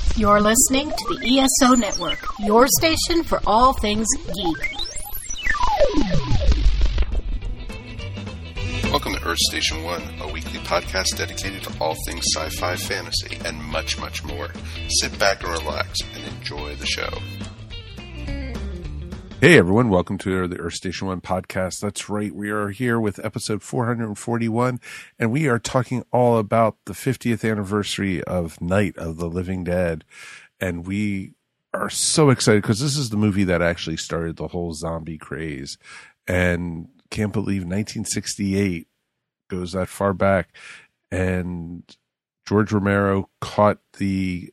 You're listening to the ESO Network, your station for all things geek. Welcome to Earth Station 1, a weekly podcast dedicated to all things sci-fi, fantasy, and much, much more. Sit back and relax and enjoy the show. Hey everyone, welcome to the Earth Station 1 podcast. That's right, we are here with episode 441, and we are talking all about the 50th anniversary of Night of the Living Dead. And we are so excited because this is the movie that actually started the whole zombie craze. And can't believe 1968 goes that far back. And George Romero caught the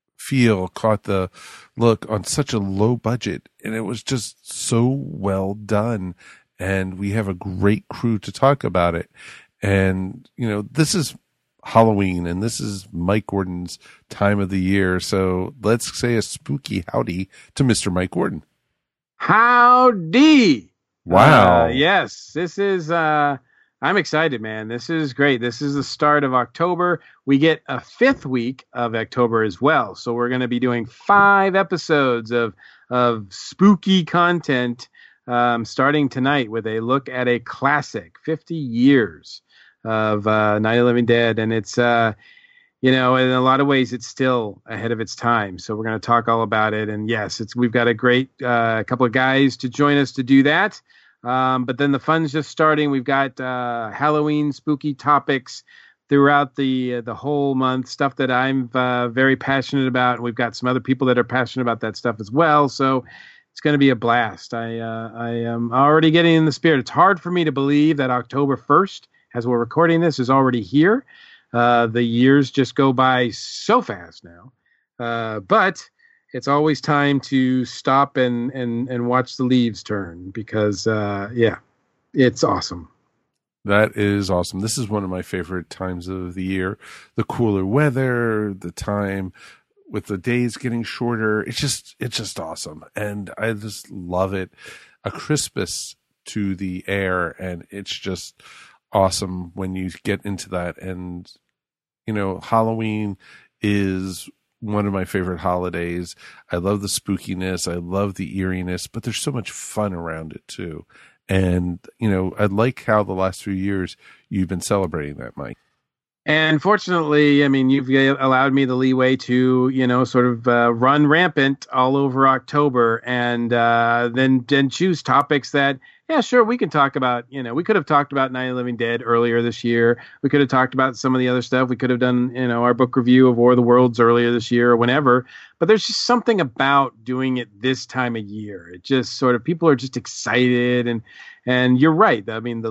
look on such a low budget, and it was just so well done. And we have a great crew to talk about it. And, you know, this is Halloween and this is Mike Gordon's time of the year. So let's say a spooky howdy to Mr. Mike Gordon. Howdy. Wow. Yes, this is, I'm excited, man. This is great. This is the start of October. We get a fifth week of October as well. So we're going to be doing 5 episodes of spooky content, starting tonight with a look at a classic, 50 years of Night of the Living Dead. And it's, you know, in a lot of ways, it's still ahead of its time. So we're going to talk all about it. And yes, we've got a great couple of guys to join us to do that. But then the fun's just starting. We've got Halloween spooky topics throughout the whole month, stuff that I'm very passionate about. And we've got some other people that are passionate about that stuff as well. So it's going to be a blast. I am already getting in the spirit. It's hard for me to believe that October 1st, as we're recording this, is already here. The years just go by so fast now. But it's always time to stop and watch the leaves turn because, it's awesome. That is awesome. This is one of my favorite times of the year. The cooler weather, the time with the days getting shorter. It's just awesome. And I just love it. A crispness to the air. And it's just awesome when you get into that. And, you know, Halloween is one of my favorite holidays. I love the spookiness. I love the eeriness, but there's so much fun around it too. And, you know, I like how the last few years you've been celebrating that, Mike. And fortunately, I mean, you've allowed me the leeway to, you know, sort of run rampant all over October and then choose topics that, yeah, sure, we can talk about. You know, we could have talked about Night of the Living Dead earlier this year. We could have talked about some of the other stuff. We could have done, you know, our book review of War of the Worlds earlier this year or whenever. But there's just something about doing it this time of year. It just sort of, people are just excited and you're right. I mean,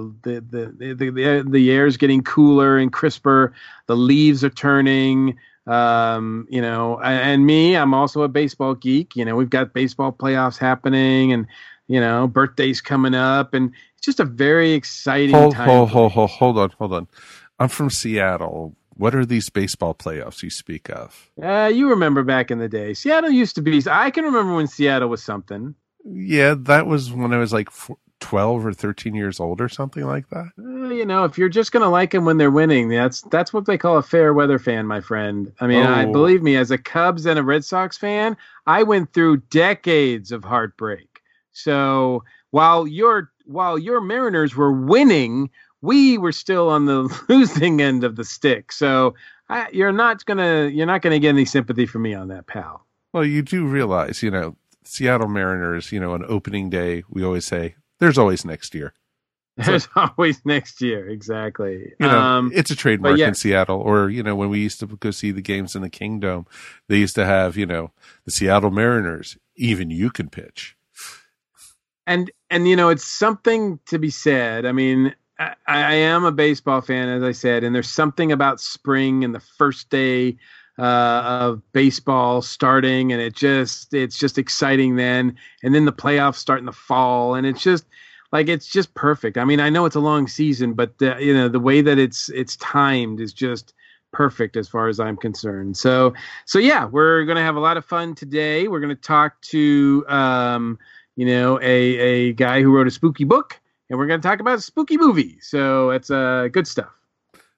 the air is getting cooler and crisper. The leaves are turning. You know, and me, I'm also a baseball geek. You know, we've got baseball playoffs happening, and you know, birthdays coming up, and it's just a very exciting time. Hold on. I'm from Seattle. What are these baseball playoffs you speak of? You remember back in the day, Seattle used to be. I can remember when Seattle was something. Yeah, that was when I was like 12 or 13 years old or something like that. You know, if you're just going to like them when they're winning, that's what they call a fair weather fan, my friend. I mean, believe me, as a Cubs and a Red Sox fan, I went through decades of heartbreak. So while your Mariners were winning, we were still on the losing end of the stick. So you're not gonna get any sympathy from me on that, pal. Well, you do realize, you know, Seattle Mariners, you know, on opening day, we always say, there's always next year. There's always next year. Exactly. You know, it's a trademark in Seattle. Or, you know, when we used to go see the games in the Kingdome, they used to have, you know, the Seattle Mariners, even you can pitch. And you know, it's something to be said. I mean, I am a baseball fan, as I said, and there's something about spring and the first day of baseball starting, and it's just exciting then. And then the playoffs start in the fall, and it's just perfect. I mean, I know it's a long season, but you know, the way that it's timed is just perfect as far as I'm concerned. So yeah, we're going to have a lot of fun today. We're going to talk to you know, a guy who wrote a spooky book, and we're going to talk about a spooky movie. So it's good stuff.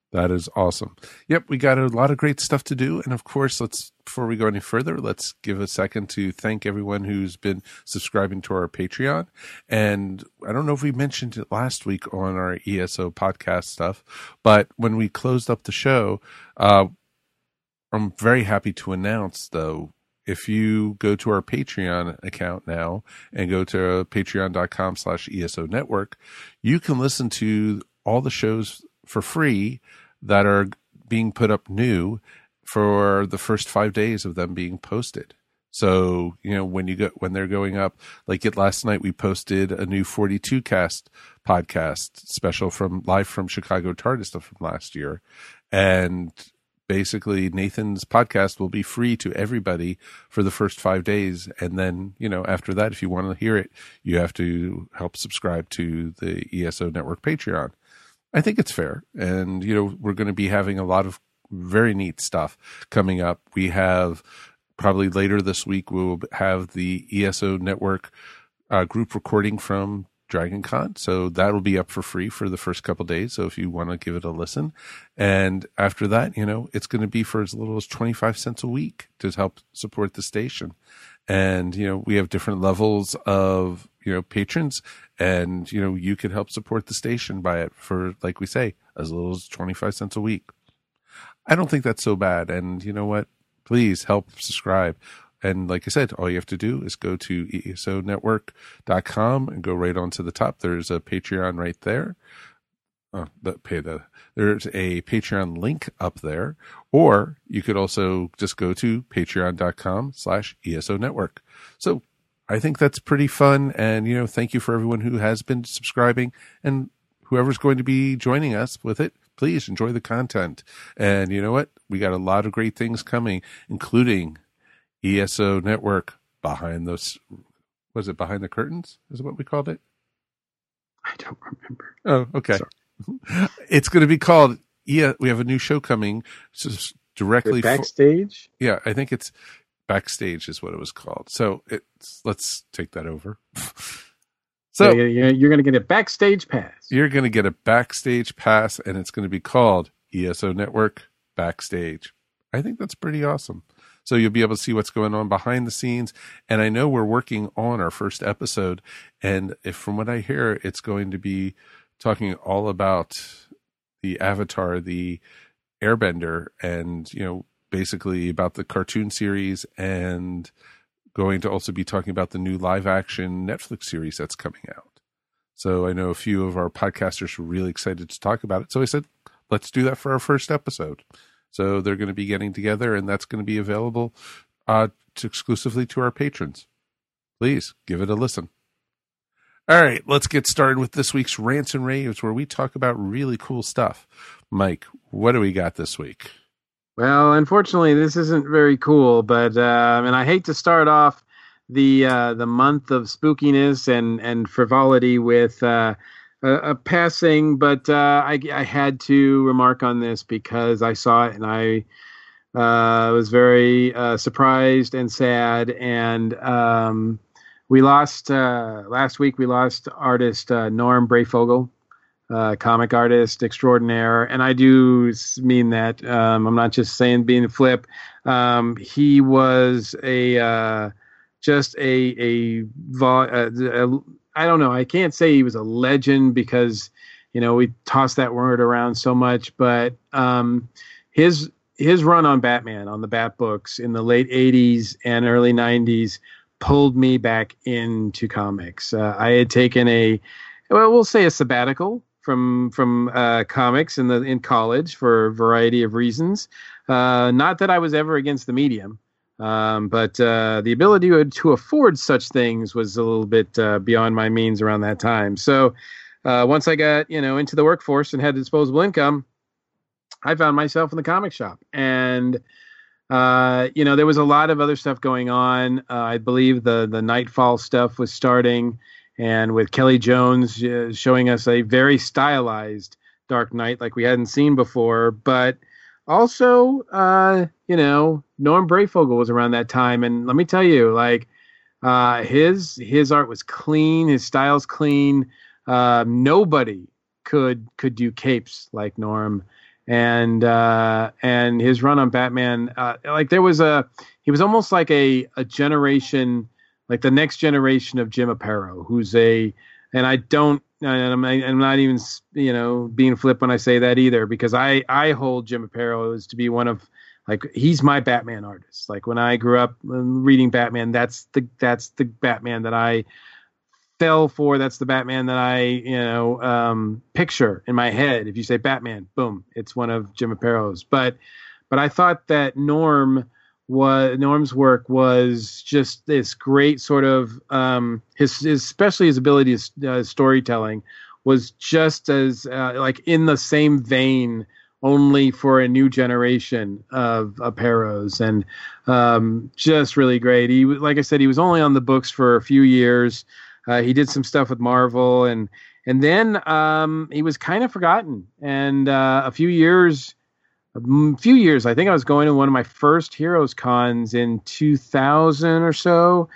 That is awesome. Yep, we got a lot of great stuff to do. And of course, before we go any further, let's give a second to thank everyone who's been subscribing to our Patreon. And I don't know if we mentioned it last week on our ESO podcast stuff, but when we closed up the show, I'm very happy to announce, though, if you go to our Patreon account now and go to patreon.com/ESO network, you can listen to all the shows for free that are being put up new for the first 5 days of them being posted. So, when they're going up, like last night, we posted a new 42 cast podcast special live from Chicago TARDIS stuff from last year. And basically Nathan's podcast will be free to everybody for the first 5 days. And then, after that, if you want to hear it, you have to help subscribe to the ESO Network Patreon. I think it's fair. And, we're going to be having a lot of very neat stuff coming up. We have probably later this week, we'll have the ESO Network group recording from Dragon Con. So that'll be up for free for the first couple of days. So if you want to give it a listen, and after that, it's going to be for as little as 25 cents a week to help support the station. And, we have different levels of, patrons, and, you could help support the station by it for, like we say, as little as 25 cents a week. I don't think that's so bad. And you know what? Please help subscribe. And like I said, all you have to do is go to esonetwork.com and go right onto the top. There's a Patreon right there. There's a Patreon link up there, or you could also just go to patreon.com/ESO network. So I think that's pretty fun. And, thank you for everyone who has been subscribing, and whoever's going to be joining us with it. Please enjoy the content. And you know what? We got a lot of great things coming, including ESO Network behind the curtains? Is what we called it? I don't remember. Oh, okay. Sorry. It's going to be called, we have a new show coming directly. Backstage? Yeah, I think it's Backstage is what it was called. So let's take that over. So you're going to get a Backstage Pass. You're going to get a Backstage Pass, and it's going to be called ESO Network Backstage. I think that's pretty awesome. So you'll be able to see what's going on behind the scenes. And I know we're working on our first episode. And from what I hear, it's going to be talking all about the Avatar, the Airbender, and, basically about the cartoon series, and going to also be talking about the new live action Netflix series that's coming out. So I know a few of our podcasters were really excited to talk about it. So I said, let's do that for our first episode. So they're going to be getting together, and that's going to be available exclusively to our patrons. Please give it a listen. All right, let's get started with this week's Rants and Raves, where we talk about really cool stuff. Mike, what do we got this week? Well, unfortunately, this isn't very cool, but and I hate to start off the month of spookiness and frivolity with a passing, but I had to remark on this because I saw it and I was very surprised and sad. And we lost last week. We lost artist Norm Breyfogle, comic artist extraordinaire, and I do mean that. I'm not just saying being a flip. He was I don't know. I can't say he was a legend because, we toss that word around so much, but his run on Batman, on the Bat books in the late 80s and early 90s pulled me back into comics. I had taken we'll say a sabbatical from comics in college for a variety of reasons. Not that I was ever against the medium. But the ability to afford such things was a little bit beyond my means around that time. So once I got into the workforce and had disposable income, I found myself in the comic shop. And there was a lot of other stuff going on. I believe the Nightfall stuff was starting, and with Kelly Jones showing us a very stylized Dark Knight like we hadn't seen before, but also, Norm Breyfogle was around that time, and let me tell you, his art was clean, his style's clean. Nobody could do capes like Norm, and his run on Batman, he was almost like a generation, like the next generation of Jim Aparo, I'm not even, being flip when I say that either, because I hold Jim Aparo as to be one of, like, he's my Batman artist. Like, when I grew up reading Batman, that's the Batman that I fell for. That's the Batman that I, picture in my head. If you say Batman, boom, it's one of Jim Aparo's. But I thought that Norm's work was just this great sort of, especially his ability to storytelling was just as like in the same vein, only for a new generation of Aparos, and just really great. He, like I said, he was only on the books for a few years. He did some stuff with Marvel, and then he was kind of forgotten. And a few years, I think I was going to one of my first Heroes Cons in 2000 or so,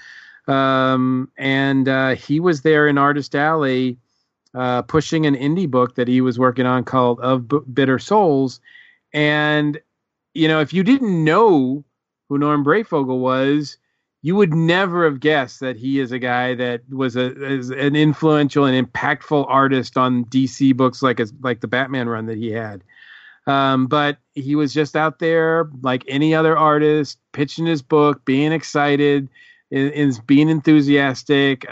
and he was there in Artist Alley, pushing an indie book that he was working on called Of Bitter Souls. And, if you didn't know who Norm Breyfogle was, you would never have guessed that he is a guy that was an influential and impactful artist on DC books like the Batman run that he had. But he was just out there like any other artist, pitching his book, being excited, being enthusiastic,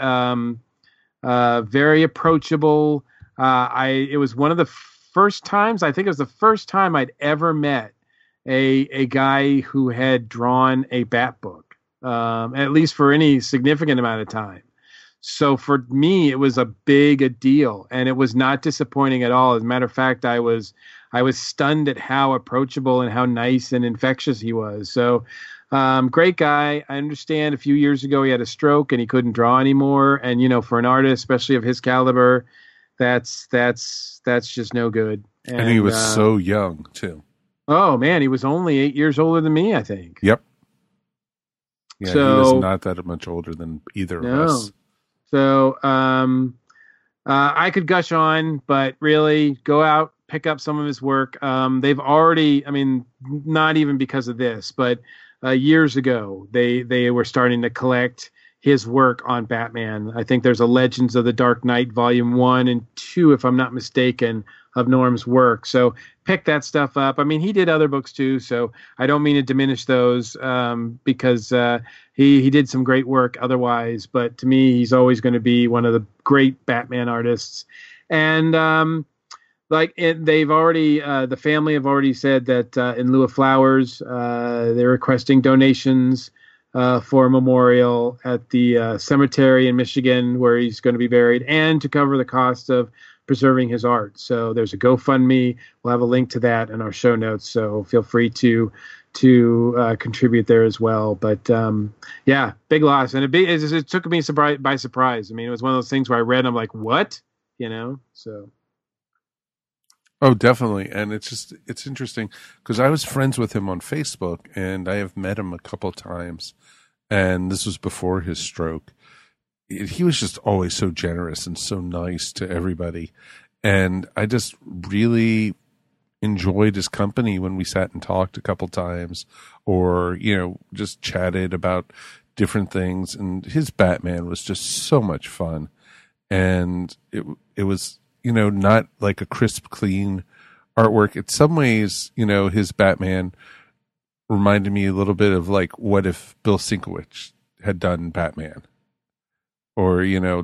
very approachable. It was one of the first times, I think it was the first time I'd ever met a guy who had drawn a Bat book, at least for any significant amount of time. So for me, it was a big deal, and it was not disappointing at all. As a matter of fact, I was stunned at how approachable and how nice and infectious he was. So, great guy. I understand a few years ago he had a stroke and he couldn't draw anymore. And, for an artist, especially of his caliber, that's just no good. And he was so young too. Oh man, he was only 8 years older than me, I think. Yep. Yeah, so, he was not that much older than either of us. So, I could gush on, but really go out, pick up some of his work. They've already, not even because of this, but years ago, they were starting to collect his work on Batman. I think there's a Legends of the Dark Knight Volume 1 and 2, if I'm not mistaken, of Norm's work. So pick that stuff up. He did other books too, so I don't mean to diminish those, because he did some great work otherwise. But to me, he's always going to be one of the great Batman artists. And they've already, the family have already said that in lieu of flowers, they're requesting donations for a memorial at the cemetery in Michigan where he's going to be buried, and to cover the cost of preserving his art. So there's a GoFundMe. We'll have a link to that in our show notes, so feel free to contribute there as well. But yeah, big loss, and it took me by surprise. It was one of those things where I read, I'm like, what? So. Oh, definitely. And it's interesting because I was friends with him on Facebook, and I have met him a couple times, and this was before his stroke. He was just always so generous and so nice to everybody. And I just really enjoyed his company when we sat and talked a couple times, or, just chatted about different things. And his Batman was just so much fun. And it was, not like a crisp, clean artwork. In some ways, his Batman reminded me a little bit of like, what if Bill Sienkiewicz had done Batman? Or,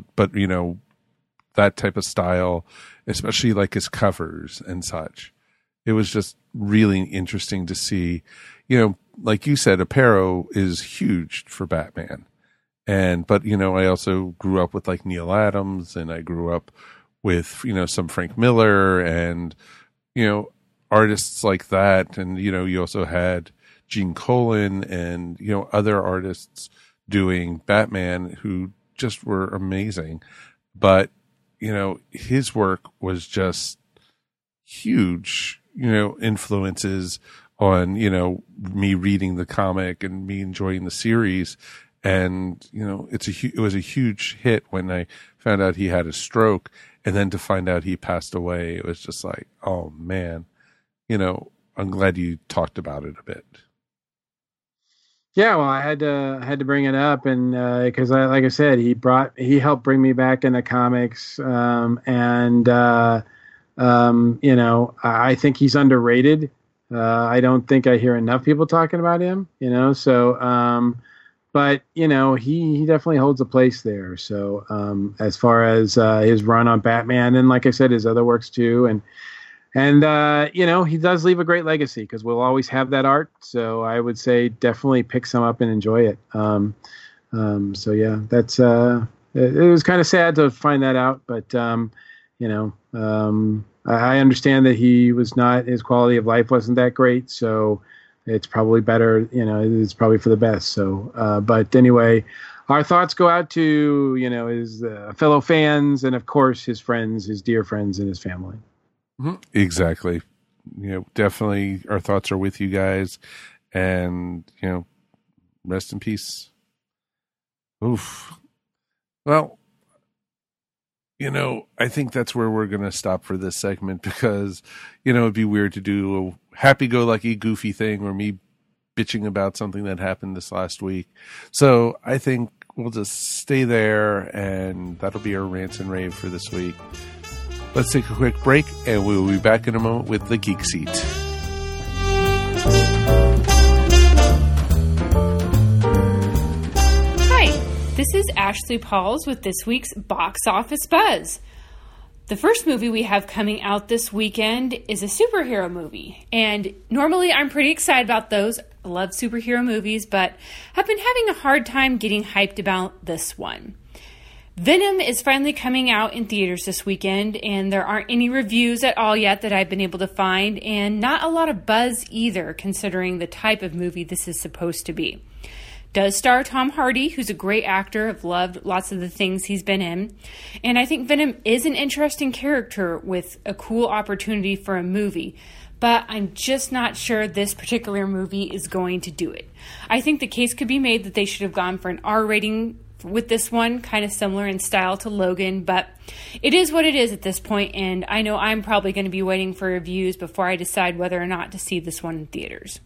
that type of style, especially like his covers and such. It was just really interesting to see, like you said, Aparo is huge for Batman. But I also grew up with like Neil Adams, and I grew up with, some Frank Miller and, artists like that. And, you also had Gene Colan and, other artists doing Batman who just were amazing. But, his work was just huge, influences on, me reading the comic and me enjoying the series. And, it was a huge hit when I found out he had a stroke, and then to find out he passed away, it was just like, oh man, I'm glad you talked about it a bit. Yeah, well, I had to bring it up, and because like I said, he helped bring me back into comics, I think he's underrated. I don't think I hear enough people talking about him, but he definitely holds a place there. So as far as his run on Batman, and like I said, his other works too, and he does leave a great legacy because we'll always have that art. So I would say definitely pick some up and enjoy it. So yeah, that's it was kind of sad to find that out, but I understand that his quality of life wasn't that great. So it's probably better, it's probably for the best. So, but anyway, our thoughts go out to, his fellow fans and of course his friends, his dear friends and his family. Exactly. Definitely our thoughts are with you guys, and, rest in peace. Oof. Well, I think that's where we're going to stop for this segment because, it'd be weird to do a happy-go-lucky goofy thing or me bitching about something that happened this last week. So I think we'll just stay there, and that'll be our rants and rave for this week. Let's take a quick break, and we will be back in a moment with the Geek Seat. Hi, this is Ashley Pauls with this week's Box Office Buzz. The first movie we have coming out this weekend is a superhero movie, and normally I'm pretty excited about those. I love superhero movies, but I've been having a hard time getting hyped about this one. Venom is finally coming out in theaters this weekend, and there aren't any reviews at all yet that I've been able to find, and not a lot of buzz either, considering the type of movie this is supposed to be. Does star Tom Hardy, who's a great actor. I've loved lots of the things he's been in, and I think Venom is an interesting character with a cool opportunity for a movie, but I'm just not sure this particular movie is going to do it. I think the case could be made that they should have gone for an R rating with this one, kind of similar in style to Logan, but it is what it is at this point, and I know I'm probably going to be waiting for reviews before I decide whether or not to see this one in theaters.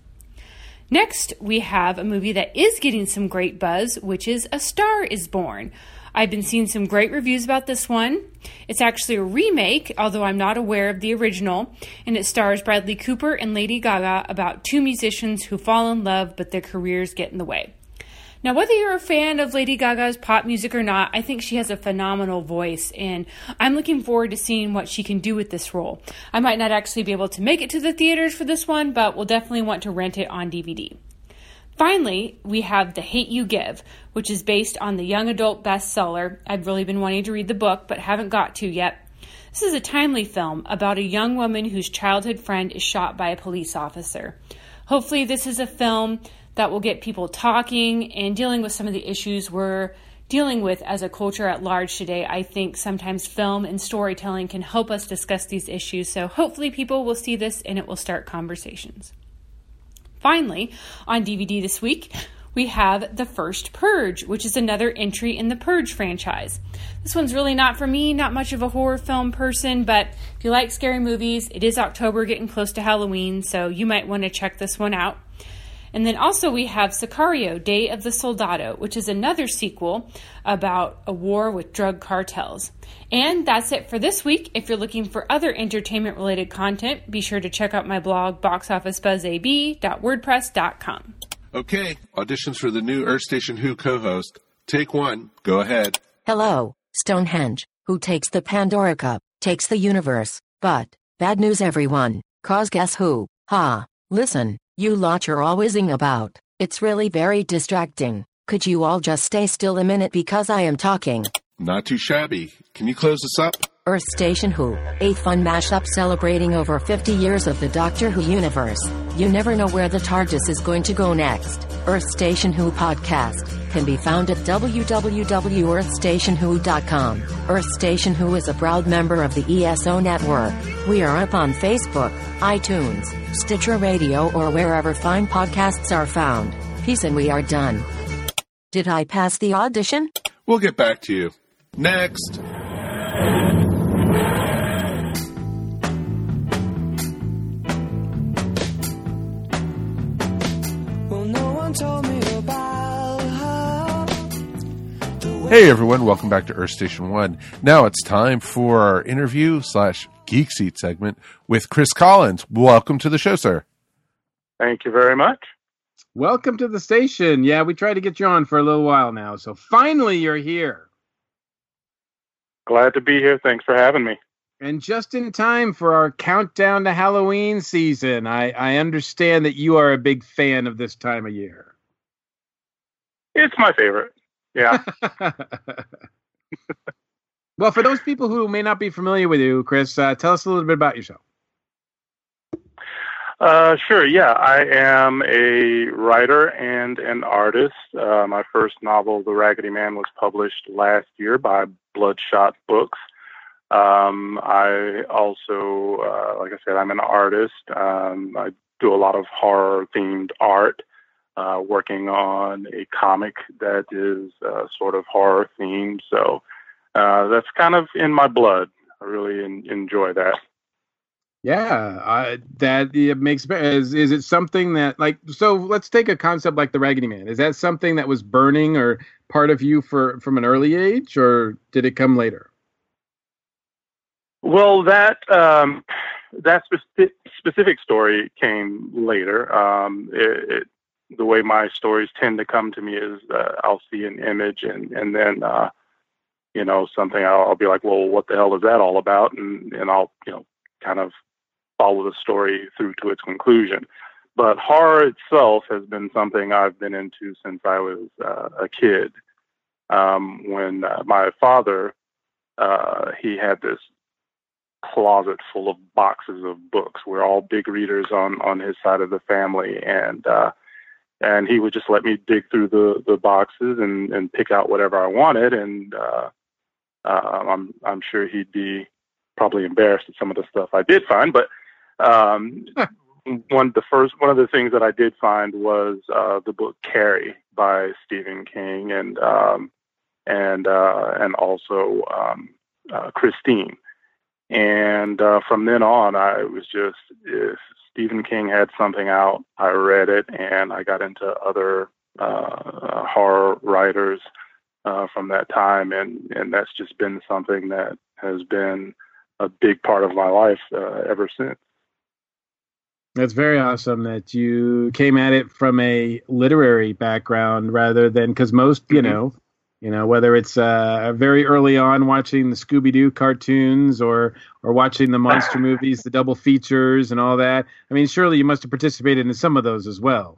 Next, we have a movie that is getting some great buzz, which is A Star is Born. I've been seeing some great reviews about this one. It's actually a remake, although I'm not aware of the original, and it stars Bradley Cooper and Lady Gaga about two musicians who fall in love, but their careers get in the way. Now, whether you're a fan of Lady Gaga's pop music or not, I think she has a phenomenal voice, and I'm looking forward to seeing what she can do with this role. I might not actually be able to make it to the theaters for this one, but we'll definitely want to rent it on DVD. Finally, we have The Hate U Give, which is based on the young adult bestseller. I've really been wanting to read the book, but haven't got to yet. This is a timely film about a young woman whose childhood friend is shot by a police officer. Hopefully, this is a film that will get people talking and dealing with some of the issues we're dealing with as a culture at large today. I think sometimes film and storytelling can help us discuss these issues, so hopefully people will see this and it will start conversations. Finally, on DVD this week, we have The First Purge, which is another entry in the Purge franchise. This one's really not for me, not much of a horror film person, but if you like scary movies, it is October, getting close to Halloween, so you might want to check this one out. And then also we have Sicario, Day of the Soldado, which is another sequel about a war with drug cartels. And that's it for this week. If you're looking for other entertainment-related content, be sure to check out my blog, boxofficebuzzab.wordpress.com. Okay, auditions for the new Earth Station Who co-host. Take one. Go ahead. Hello, Stonehenge. Who takes the Pandora Cup, takes the universe. But, bad news everyone, cause guess who? Ha, listen. You lot you're all whizzing about. It's really very distracting. Could you all just stay still a minute because I am talking? Not too shabby. Can you close this up? Earth Station Who, a fun mashup celebrating over 50 years of the Doctor Who universe. You never know where the TARDIS is going to go next. Earth Station Who podcast can be found at www.earthstationwho.com. Earth Station Who is a proud member of the ESO network. We are up on Facebook, iTunes, Stitcher Radio, or wherever fine podcasts are found. Peace, and we are done. Did I pass the audition? We'll get back to you. Next. Hey everyone, welcome back to Earth Station 1. Now it's time for our interview / Geek Seat segment with Chris Collins. Welcome to the show, sir. Thank you very much. Welcome to the station. Yeah, we tried to get you on for a little while now, so finally you're here. Glad to be here. Thanks for having me. And just in time for our countdown to Halloween season. I understand that you are a big fan of this time of year. It's my favorite. Yeah. Well, for those people who may not be familiar with you, Chris, tell us a little bit about yourself. Sure. Yeah, I am a writer and an artist. My first novel, The Raggedy Man, was published last year by Bloodshot Books. I also, like I said, I'm an artist. I do a lot of horror-themed art. Working on a comic that is sort of horror themed. So that's kind of in my blood. I really enjoy that. Yeah, that it makes is it something that so let's take a concept like the Raggedy Man. Is that something that was burning or part of you from an early age, or did it come later? Well, that specific story came later. The way my stories tend to come to me is I'll see an image and then, something I'll be like, well, what the hell is that all about? And I'll, kind of follow the story through to its conclusion. But horror itself has been something I've been into since I was a kid. When my father, he had this closet full of boxes of books. We're all big readers on his side of the family. And he would just let me dig through the boxes and pick out whatever I wanted. And I'm sure he'd be probably embarrassed at some of the stuff I did find. But one of the things that I did find was the book Carrie by Stephen King and also Christine. And from then on, I was just, if Stephen King had something out, I read it, and I got into other horror writers from that time, and that's just been something that has been a big part of my life ever since. That's very awesome that you came at it from a literary background rather than, because most, whether it's very early on watching the Scooby-Doo cartoons or watching the monster movies, the double features and all that. I mean, surely you must have participated in some of those as well.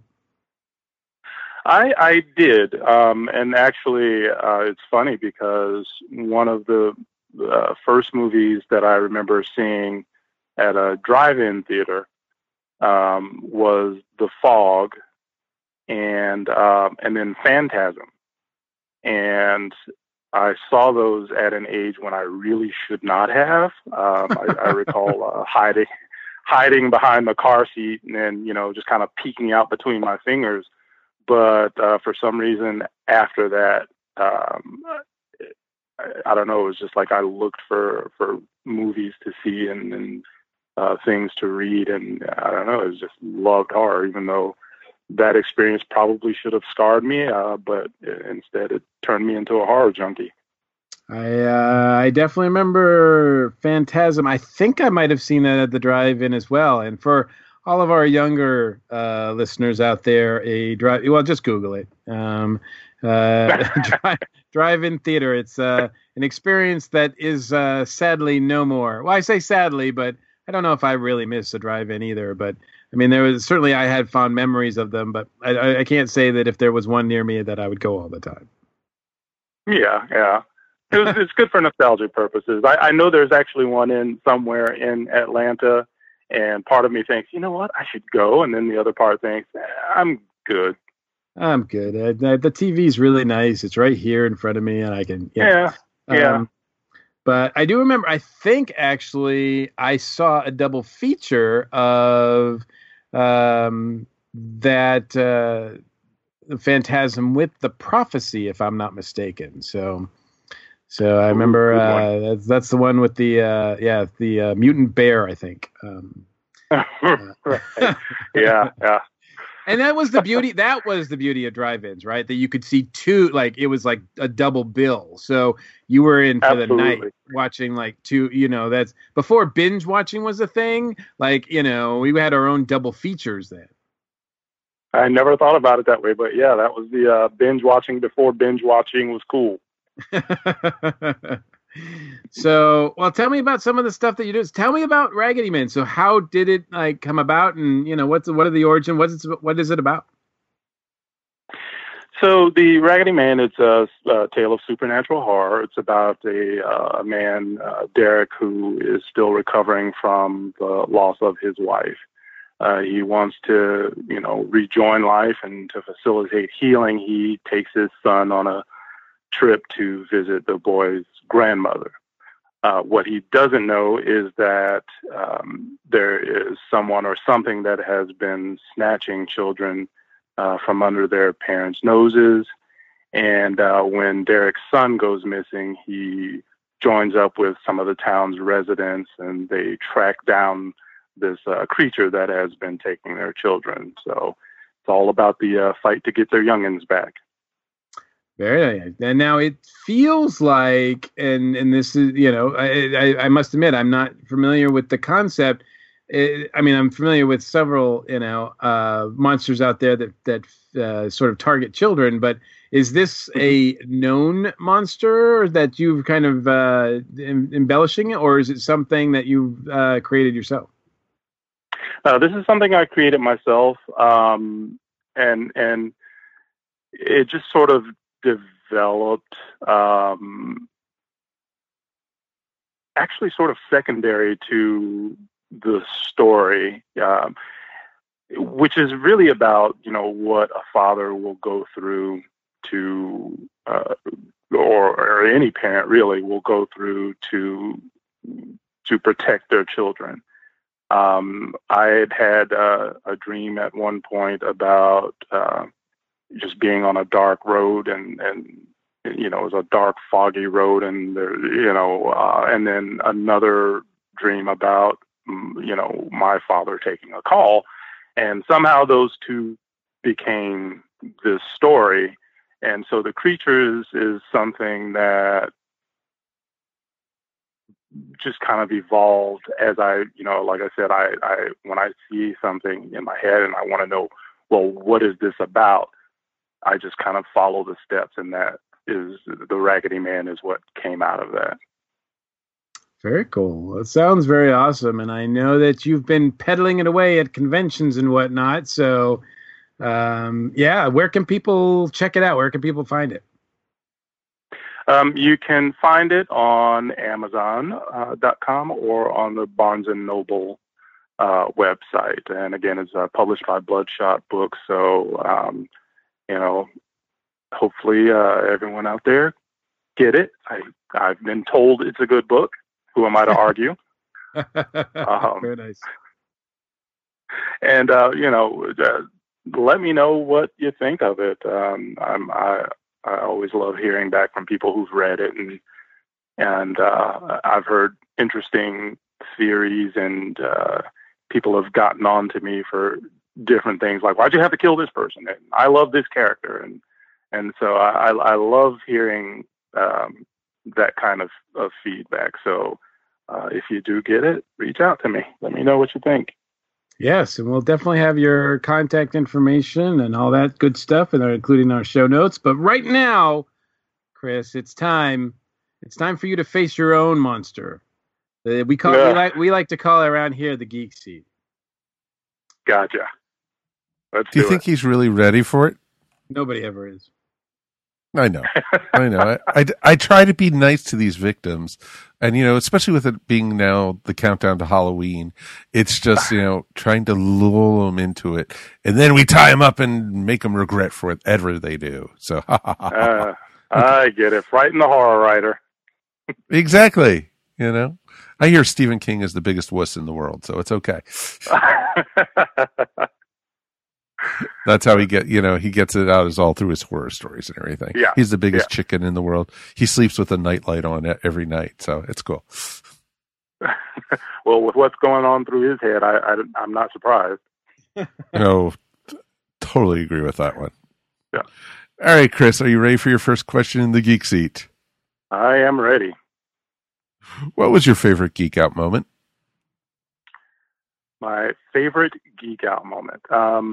I did. And actually, it's funny because one of the first movies that I remember seeing at a drive-in theater was The Fog and then Phantasm. And I saw those at an age when I really should not have. I recall hiding behind the car seat and then, just kind of peeking out between my fingers. But for some reason after that, I don't know, it was just like I looked for movies to see and things to read. And I don't know, I just loved horror, even though that experience probably should have scarred me, but instead it turned me into a horror junkie. I definitely remember Phantasm. I think I might have seen that at the drive-in as well. And for all of our younger listeners out there, just Google it. Drive-in theater. It's an experience that is sadly no more. Well, I say sadly, but I don't know if I really miss a drive-in either. But I mean, I had fond memories of them, but I can't say that if there was one near me that I would go all the time. Yeah. It's good for nostalgia purposes. I know there's actually one somewhere in Atlanta, and part of me thinks, you know what, I should go, and then the other part thinks, I'm good. The TV's really nice. It's right here in front of me, and I can. Yeah. But I do remember. I think actually I saw a double feature of that Phantasm with the Prophecy, if I'm not mistaken. So I remember that's the one with the mutant bear, I think. Right. Yeah. And that was the beauty. That was the beauty of drive-ins, right? That you could see two, like it was like a double bill. So you were in for the night watching like two. That's before binge watching was a thing. Like we had our own double features then. I never thought about it that way, but yeah, that was the binge watching before binge watching was cool. So, well, tell me about some of the stuff that you do. Tell me about Raggedy Man. So, how did it come about, and what are the origin? What is it about? So, the Raggedy Man is a tale of supernatural horror. It's about a man, Derek, who is still recovering from the loss of his wife. He wants to, rejoin life, and to facilitate healing, he takes his son on a trip to visit the boy's grandmother. What he doesn't know is that there is someone or something that has been snatching children from under their parents' noses. And when Derek's son goes missing, he joins up with some of the town's residents, and they track down this creature that has been taking their children. So it's all about the fight to get their youngins back. Very nice. And now it feels like, and this is, I must admit, I'm not familiar with the concept. I'm familiar with several, monsters out there that sort of target children, but is this a known monster that you've kind of embellishing, or is it something that you've created yourself? This is something I created myself, and it just sort of developed, actually sort of secondary to the story, which is really about, what a father will go through to, or any parent really will go through to protect their children. I had a dream at one point about just being on a dark road, and it was a dark, foggy road, and there, and then another dream about my father taking a call, and somehow those two became this story. And so the creatures is something that just kind of evolved as I, like I said, I when I see something in my head and I want to know, well, what is this about? I just kind of follow the steps, and that is the Raggedy Man is what came out of that. Very cool. It sounds very awesome, and I know that you've been peddling it away at conventions and whatnot. So, where can people check it out? Where can people find it? You can find it on Amazon.com or on the Barnes & Noble website. And again, it's published by Bloodshot Books. So, hopefully everyone out there get it. I've been told it's a good book. Who am I to argue? Very nice. And, let me know what you think of it. I always love hearing back from people who've read it, and I've heard interesting theories, and people have gotten on to me for different things, like, why'd you have to kill this person? And I love this character, and so I love hearing that kind of feedback. So if you do get it, reach out to me. Let me know what you think. Yes, and we'll definitely have your contact information and all that good stuff, and including our show notes. But right now, Chris, it's time. It's time for you to face your own monster. We like to call it around here the Geek Seat. Gotcha. Let's do you think he's really ready for it? Nobody ever is. I know. I try to be nice to these victims, and especially with it being now the countdown to Halloween, it's just trying to lull them into it, and then we tie them up and make them regret for whatever they do. So I get it. Frighten the horror writer. Exactly. I hear Stephen King is the biggest wuss in the world, so it's okay. That's how he gets it out, is all through his horror stories and everything. Yeah. He's the biggest chicken in the world. He sleeps with a nightlight on every night, so it's cool. Well, with what's going on through his head, I'm not surprised. No, totally agree with that one. Yeah. All right, Chris, are you ready for your first question in the Geek Seat? I am ready. What was your favorite Geek Out moment? My favorite geek out moment.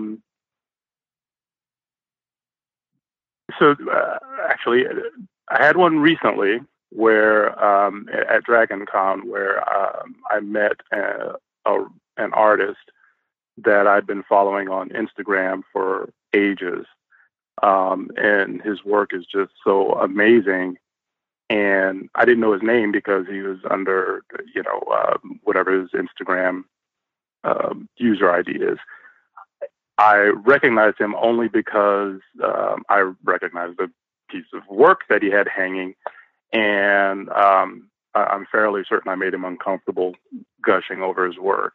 Actually, I had one recently where at Dragon Con where I met an artist that I'd been following on Instagram for ages. And his work is just so amazing. And I didn't know his name because he was under, whatever his Instagram user ID is. I recognized him only because I recognized the piece of work that he had hanging, and I'm fairly certain I made him uncomfortable gushing over his work.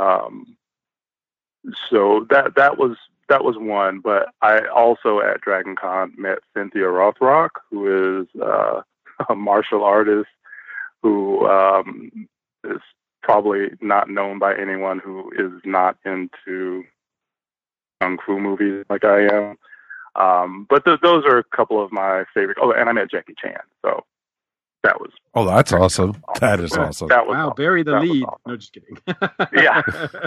So that was one. But I also at Dragon Con met Cynthia Rothrock, who is a martial artist who is probably not known by anyone who is not into kung fu movies like I am. But those are a couple of my favorite. Oh, and I met Jackie Chan. So that was. Oh, that's awesome. That is awesome. That was wow, awesome. bury the That was lead. awesome. No, just kidding. Yeah.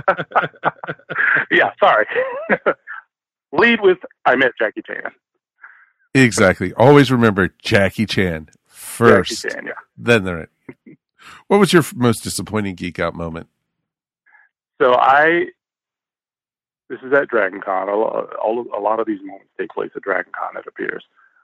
Yeah, sorry. Lead with I met Jackie Chan. Exactly. Always remember Jackie Chan first. Jackie Chan, yeah. Then there. What was your most disappointing Geek Out moment? So this is at Dragon Con. A lot of these moments take place at Dragon Con, it appears.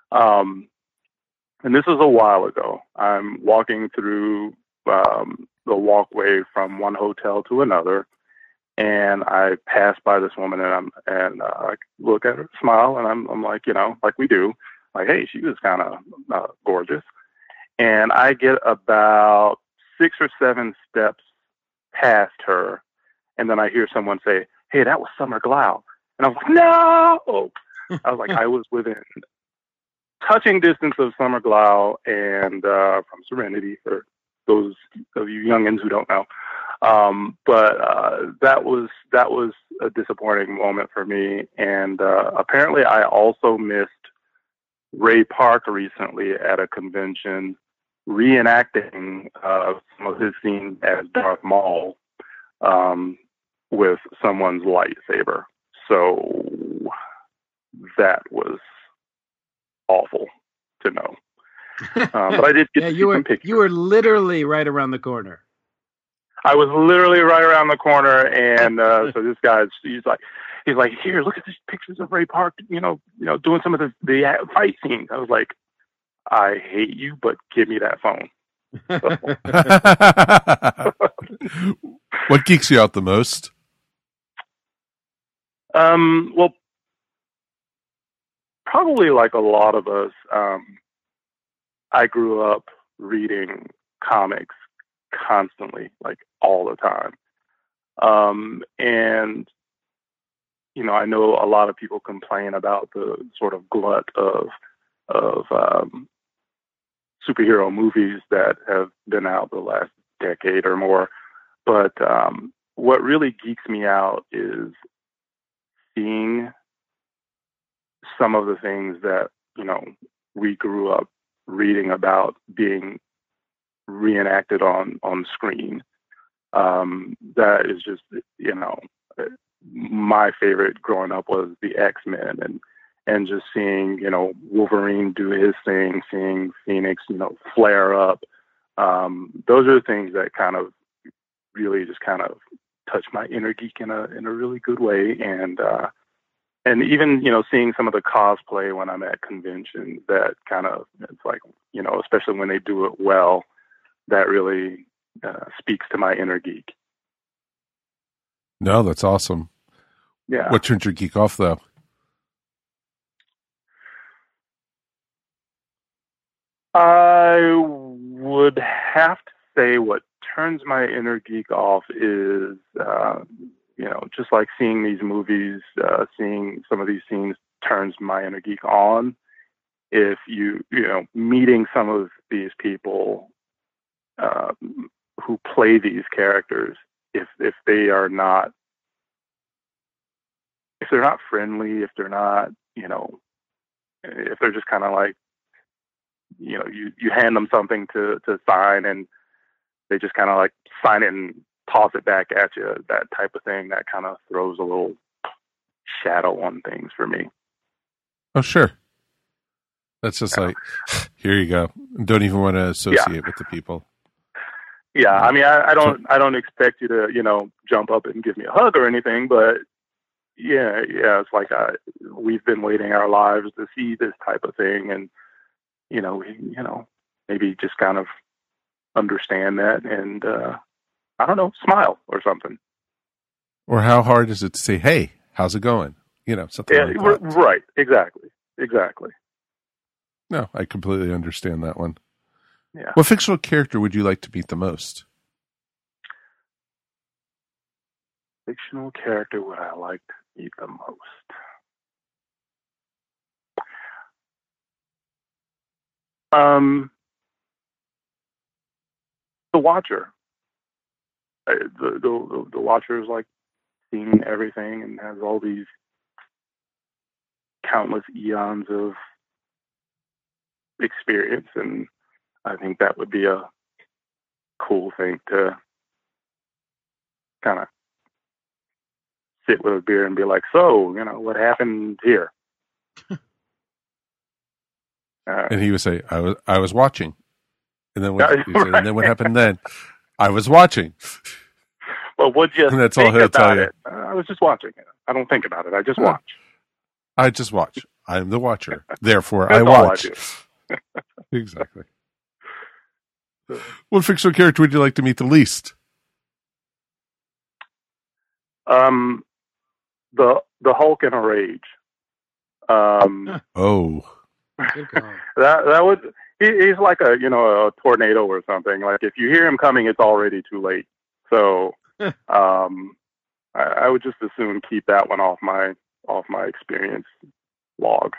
And this was a while ago. I'm walking through the walkway from one hotel to another, and I pass by this woman, and I look at her, smile, and I'm like, like we do, like, hey, she was kind of gorgeous. And I get about 6 or 7 steps past her, and then I hear someone say, hey, that was Summer Glau. And I was like, no! I was like, I was within touching distance of Summer Glau and from Serenity, for those of you youngins who don't know. But that was a disappointing moment for me. And apparently I also missed Ray Park recently at a convention reenacting some of his scenes as Darth Maul with someone's lightsaber. So that was awful to know. But I did get to see some pictures. You were literally right around the corner. I was literally right around the corner, and so this guy, he's like, here, look at these pictures of Ray Park, doing some of the fight scenes. I was like, I hate you, but give me that phone. What geeks you out the most? Well, probably like a lot of us, I grew up reading comics constantly, like all the time. And, I know a lot of people complain about the sort of glut of superhero movies that have been out the last decade or more. But what really geeks me out is seeing some of the things that, we grew up reading about being reenacted on screen. That is just, my favorite growing up was the X-Men and just seeing, Wolverine do his thing, seeing Phoenix, flare up. Those are the things that kind of really just kind of touch my inner geek in a really good way. And even, seeing some of the cosplay when I'm at conventions, that kind of, it's like, especially when they do it well, that really speaks to my inner geek. No, that's awesome. Yeah. What turns your geek off, though? I would have to say what turns my inner geek off is, just like seeing these movies, seeing some of these scenes turns my inner geek on. If meeting some of these people who play these characters, if they are not, if they're not friendly, if they're not, you know, if they're just kind of like, you know, you hand them something to sign and they just kind of like sign it and toss it back at you, that type of thing, that kind of throws a little shadow on things for me. Oh, sure. That's just like, here you go. Don't even want to associate with the people. Yeah, I mean, I don't expect you to, you know, jump up and give me a hug or anything, but yeah, it's like we've been waiting our lives to see this type of thing, and you know, maybe just kind of understand that, and I don't know, smile or something. Or how hard is it to say, "Hey, how's it going?" You know, something like that. Right? Exactly. No, I completely understand that one. Yeah. What fictional character would you like to meet the most? Fictional character would I like to meet the most? The Watcher. The Watcher is like seeing everything and has all these countless eons of experience, and I think that would be a cool thing to kind of sit with a beer and be like, so, you know, what happened here? And he would say, I was watching. And then and then what happened then? I was watching. Well, would you and that's all he'll tell you. I was just watching it. I don't think about it. I just watch. I just watch. I'm the watcher. Therefore, I watch. Exactly. What fictional character would you like to meet the least? The Hulk in a rage. Oh. that would. He's like a tornado or something. Like if you hear him coming, it's already too late. So, I would just as soon keep that one off my experience log.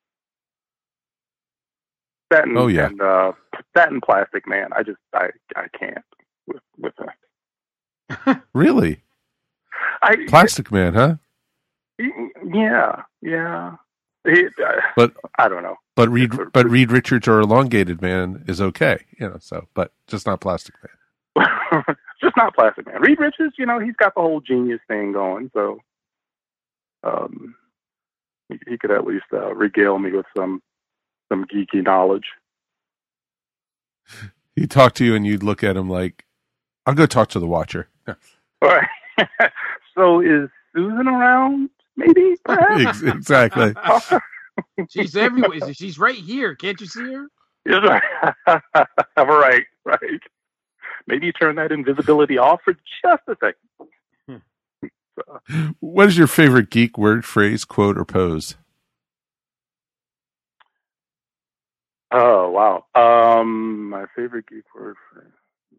That and, and that and Plastic Man. I can't with that. Really? Plastic Man, huh? Yeah. But I don't know. But Reed Richards or Elongated Man is okay, you know. So, but just not Plastic Man. Just not Plastic Man. Reed Richards, you know, he's got the whole genius thing going, so he could at least regale me with some geeky knowledge. He'd talk to you, and you'd look at him like, "I'll go talk to the Watcher." Right. So is Susan around? Maybe, perhaps? Exactly. She's everywhere. She's right here. Can't you see her? Yes, right. Maybe you turn that invisibility off for just a second. What is your favorite geek word, phrase, quote, or pose? Oh, wow. My favorite geek word phrase.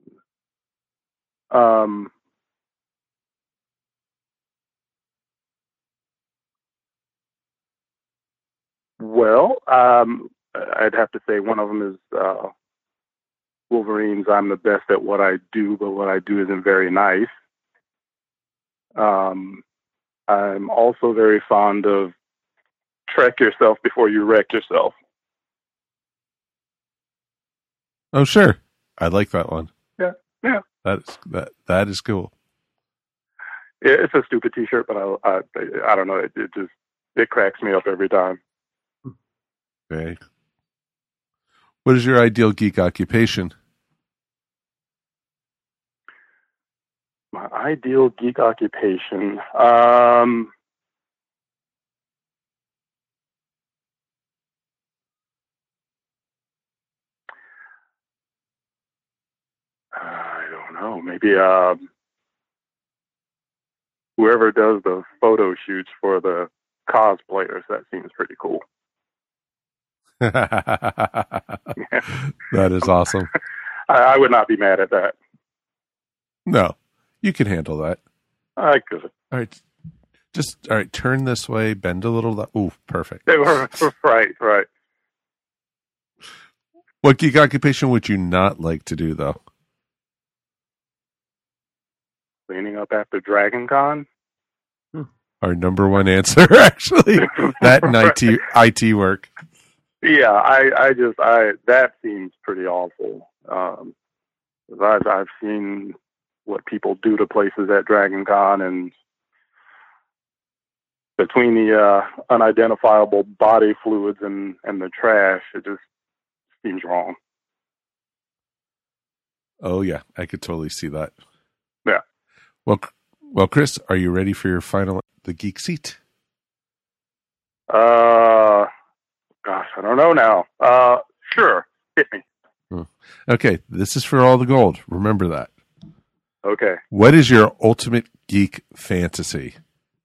Well, I'd have to say one of them is Wolverine's "I'm the best at what I do, but what I do isn't very nice." I'm also very fond of "Trek yourself before you wreck yourself." Oh, sure. I like that one. Yeah. That is cool. Yeah, it's a stupid T-shirt, but I don't know. It cracks me up every time. Okay. What is your ideal geek occupation? My ideal geek occupation. I don't know. Maybe whoever does the photo shoots for the cosplayers. That seems pretty cool. That is awesome. I would not be mad at that. No, you can handle that. I could. All right. Turn this way, bend a little. Ooh, perfect. Right. What geek occupation would you not like to do, though? Cleaning up after Dragon Con. Our number one answer, actually. That and IT work. Yeah, I that seems pretty awful. I've seen what people do to places at Dragon Con, and between the unidentifiable body fluids and the trash, it just seems wrong. Oh yeah, I could totally see that. Yeah. Well, Chris, are you ready for your final, the geek seat? Gosh, I don't know now. Sure, hit me. Okay, this is for all the gold. Remember that. Okay. What is your ultimate geek fantasy?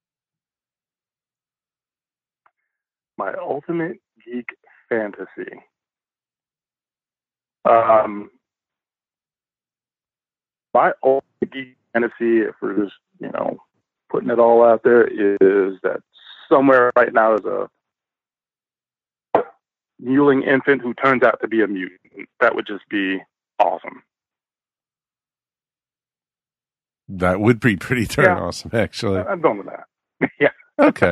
My ultimate geek fantasy. My ultimate geek fantasy, if we're just, putting it all out there, is that somewhere right now is a mewling infant who turns out to be a mutant. That would just be awesome. That would be pretty darn awesome, actually. I'm done with that. Yeah. Okay.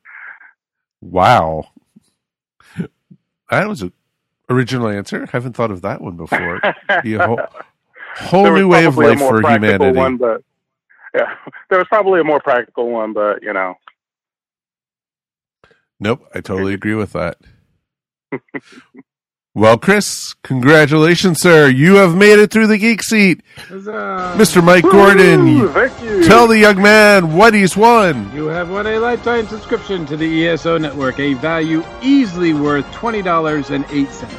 Wow. That was an original answer. Haven't thought of that one before. Be a whole new way of life for humanity. One, but, yeah, there was probably a more practical one, but Nope, I totally agree with that. Well, Chris, congratulations, sir. You have made it through the geek seat. Mr. Mike Gordon, thank you. Tell the young man what he's won. You have won a lifetime subscription to the ESO Network, a value easily worth $20.08.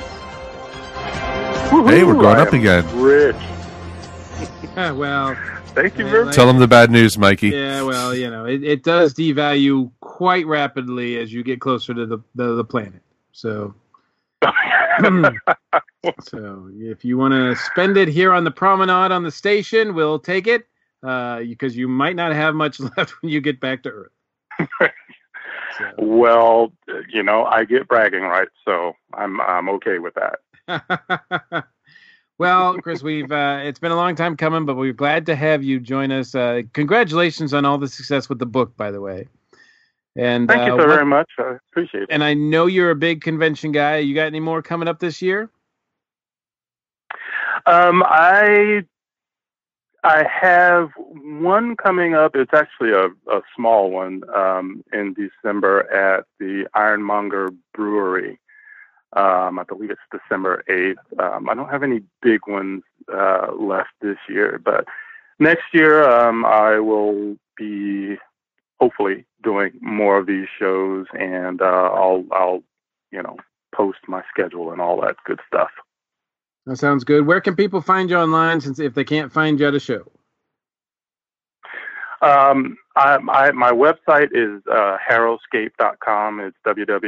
Hey, we're going up again. Rich. Well, thank you very much. Tell him the bad news, Mikey. Yeah, well, it does devalue quite rapidly as you get closer to the planet. So, so if you want to spend it here on the promenade on the station, we'll take it because you might not have much left when you get back to Earth. So. Well, I get bragging rights, so I'm okay with that. Well, Chris, it's been a long time coming, but we're glad to have you join us. Congratulations on all the success with the book, by the way. And thank you so very much. I appreciate it. And I know you're a big convention guy. You got any more coming up this year? I have one coming up. It's actually a small one in December at the Ironmonger Brewery. I believe it's December 8th. I don't have any big ones left this year, but next year I will be hopefully doing more of these shows, and I'll post my schedule and all that good stuff. That sounds good. Where can people find you online, since if they can't find you at a show? My website is harrowscape.com. It's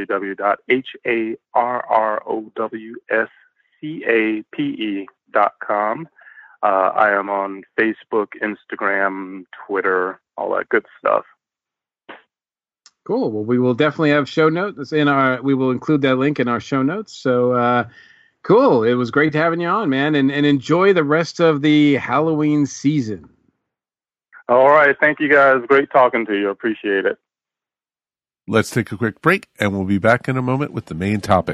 www.harrowscape.com. I am on Facebook, Instagram, Twitter, all that good stuff. Cool. Well, we will definitely have show notes we will include that link in our show notes. So, cool. It was great having you on, man, and enjoy the rest of the Halloween season. All right. Thank you, guys. Great talking to you. Appreciate it. Let's take a quick break, and we'll be back in a moment with the main topic.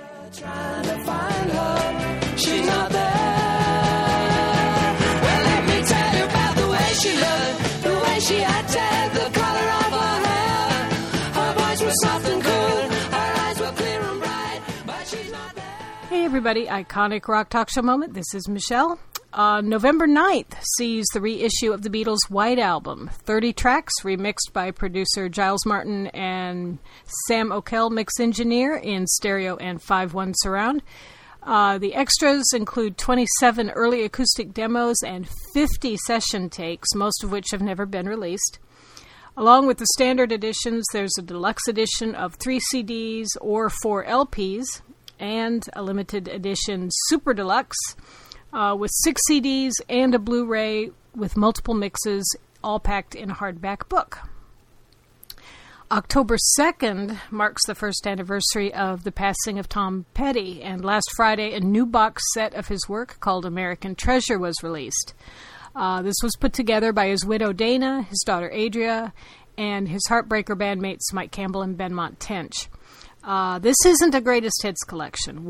Hey everybody, Iconic Rock Talk Show moment. This is Michelle. November 9th sees the reissue of the Beatles' White Album. 30 tracks remixed by producer Giles Martin and Sam O'Kell, mix engineer, in stereo and 5.1 surround. The extras include 27 early acoustic demos and 50 session takes, most of which have never been released. Along with the standard editions, there's a deluxe edition of 3 CDs or 4 LPs, and a limited edition Super Deluxe with 6 CDs and a Blu-ray with multiple mixes, all packed in a hardback book. October 2nd marks the first anniversary of the passing of Tom Petty, and last Friday a new box set of his work called American Treasure was released. This was put together by his widow Dana, his daughter Adria, and his Heartbreaker bandmates Mike Campbell and Benmont Tench. This isn't a greatest hits collection.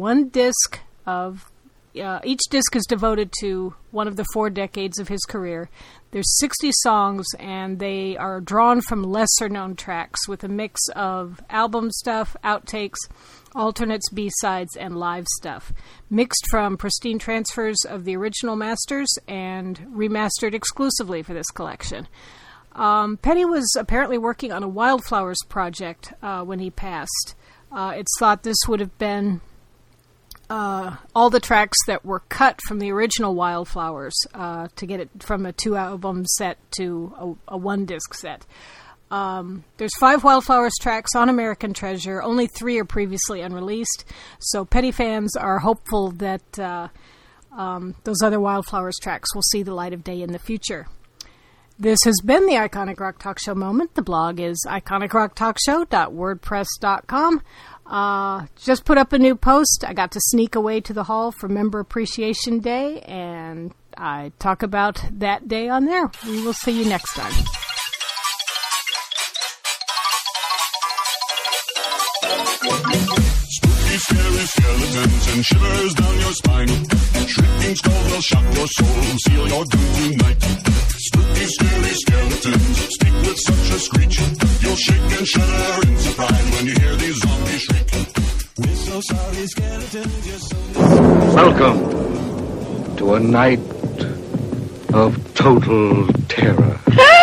Each disc is devoted to one of the 4 decades of his career. There's 60 songs, and they are drawn from lesser-known tracks with a mix of album stuff, outtakes, alternates, B-sides, and live stuff, mixed from pristine transfers of the original masters and remastered exclusively for this collection. Petty was apparently working on a Wildflowers project when he passed. It's thought this would have been all the tracks that were cut from the original Wildflowers to get it from a 2-album set to a 1-disc set. There's 5 Wildflowers tracks on American Treasure. Only 3 are previously unreleased, so Petty fans are hopeful that those other Wildflowers tracks will see the light of day in the future. This has been the Iconic Rock Talk Show Moment. The blog is iconicrocktalkshow.wordpress.com. Just put up a new post. I got to sneak away to the hall for Member Appreciation Day, and I talk about that day on there. We will see you next time. Spooky, scary skeletons and shivers down your spine. Shrieking skulls will shock your soul, seal your doom tonight. Spooky, scary skeletons speak with such a screech. You'll shake and shudder in surprise when you hear these zombies shriek. We're so sorry, skeletons, you're so... Welcome to a night of total terror.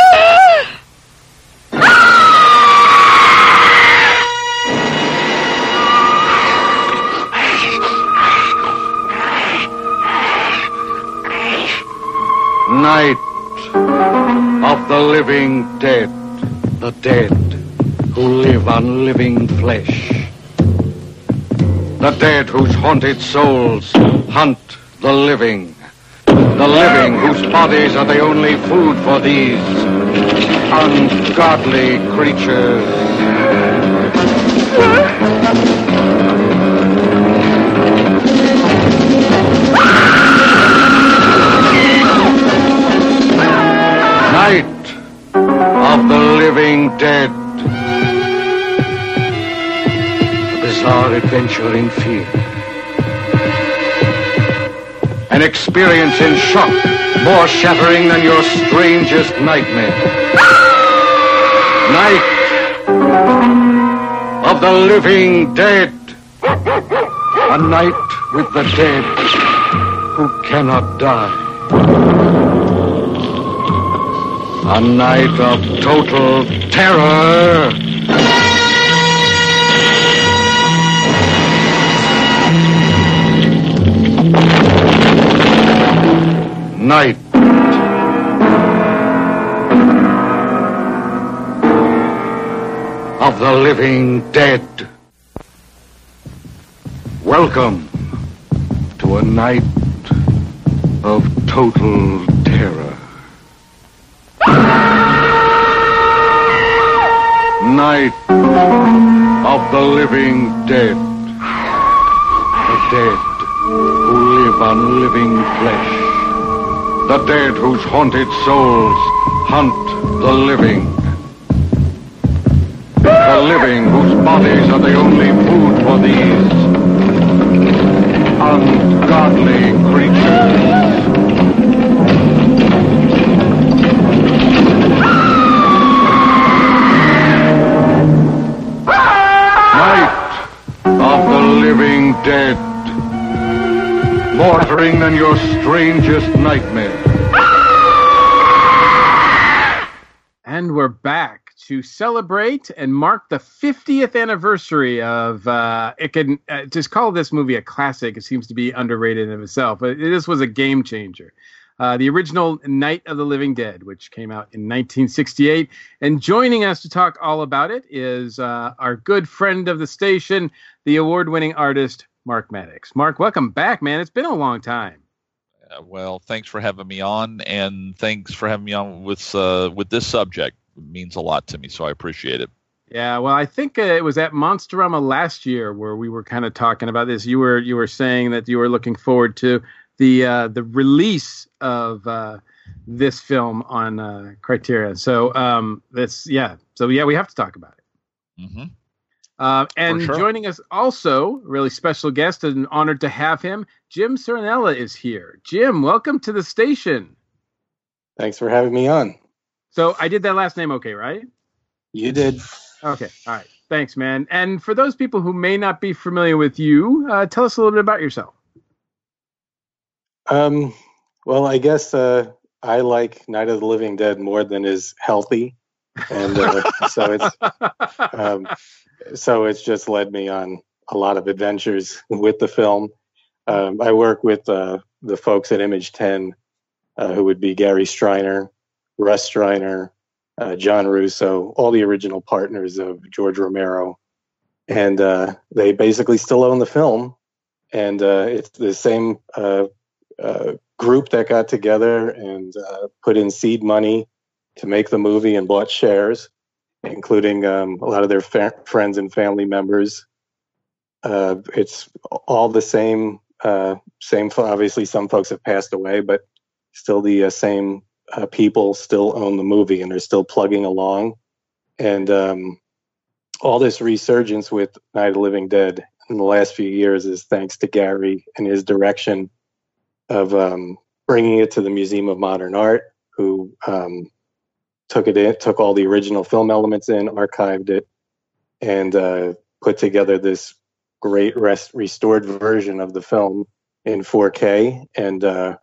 Night of the living dead, the dead who live on living flesh, the dead whose haunted souls hunt the living whose bodies are the only food for these ungodly creatures. Night of the living dead. A bizarre adventure in fear. An experience in shock more shattering than your strangest nightmare. Night of the living dead. A night with the dead who cannot die. A night of total terror. Night. Of the living dead. Welcome to a night of total terror. Night of the living dead. The dead who live on living flesh. The dead whose haunted souls hunt the living. The living whose bodies are the only food for these ungodly creatures. Of the living dead, more terrifying than your strangest nightmare. And we're back to celebrate and mark the 50th anniversary of, just call this movie a classic. It seems to be underrated in itself, but this was a game changer. The original Night of the Living Dead, which came out in 1968. And joining us to talk all about it is our good friend of the station, the award-winning artist, Mark Maddox. Mark, welcome back, man. It's been a long time. Well, thanks for having me on, and thanks for having me on with this subject. It means a lot to me, so I appreciate it. Yeah, well, I think it was at Monsterama last year where we were kind of talking about this. You were saying that you were looking forward to the release of this film on Criterion. So So yeah, we have to talk about it. Mm-hmm. And For sure. joining us also, really special guest, and honored to have him, Jim Cernella is here. Jim, welcome to the station. Thanks for having me on. So I did that last name okay, right? You did. Okay, all right. Thanks, man. And for those people who may not be familiar with you, tell us a little bit about yourself. Well, I guess I like Night of the Living Dead more than is healthy, and so it's just led me on a lot of adventures with the film. I work with the folks at Image 10, who would be Gary Striner, Russ Striner, John Russo, all the original partners of George Romero, and they basically still own the film. And it's the same group that got together and put in seed money to make the movie and bought shares, including a lot of their friends and family members. It's all the same. Obviously, some folks have passed away, but still the same people still own the movie and are still plugging along. And all this resurgence with Night of the Living Dead in the last few years is thanks to Gary and his direction of bringing it to the Museum of Modern Art, who took all the original film elements in, archived it, and put together this great restored version of the film in 4K. And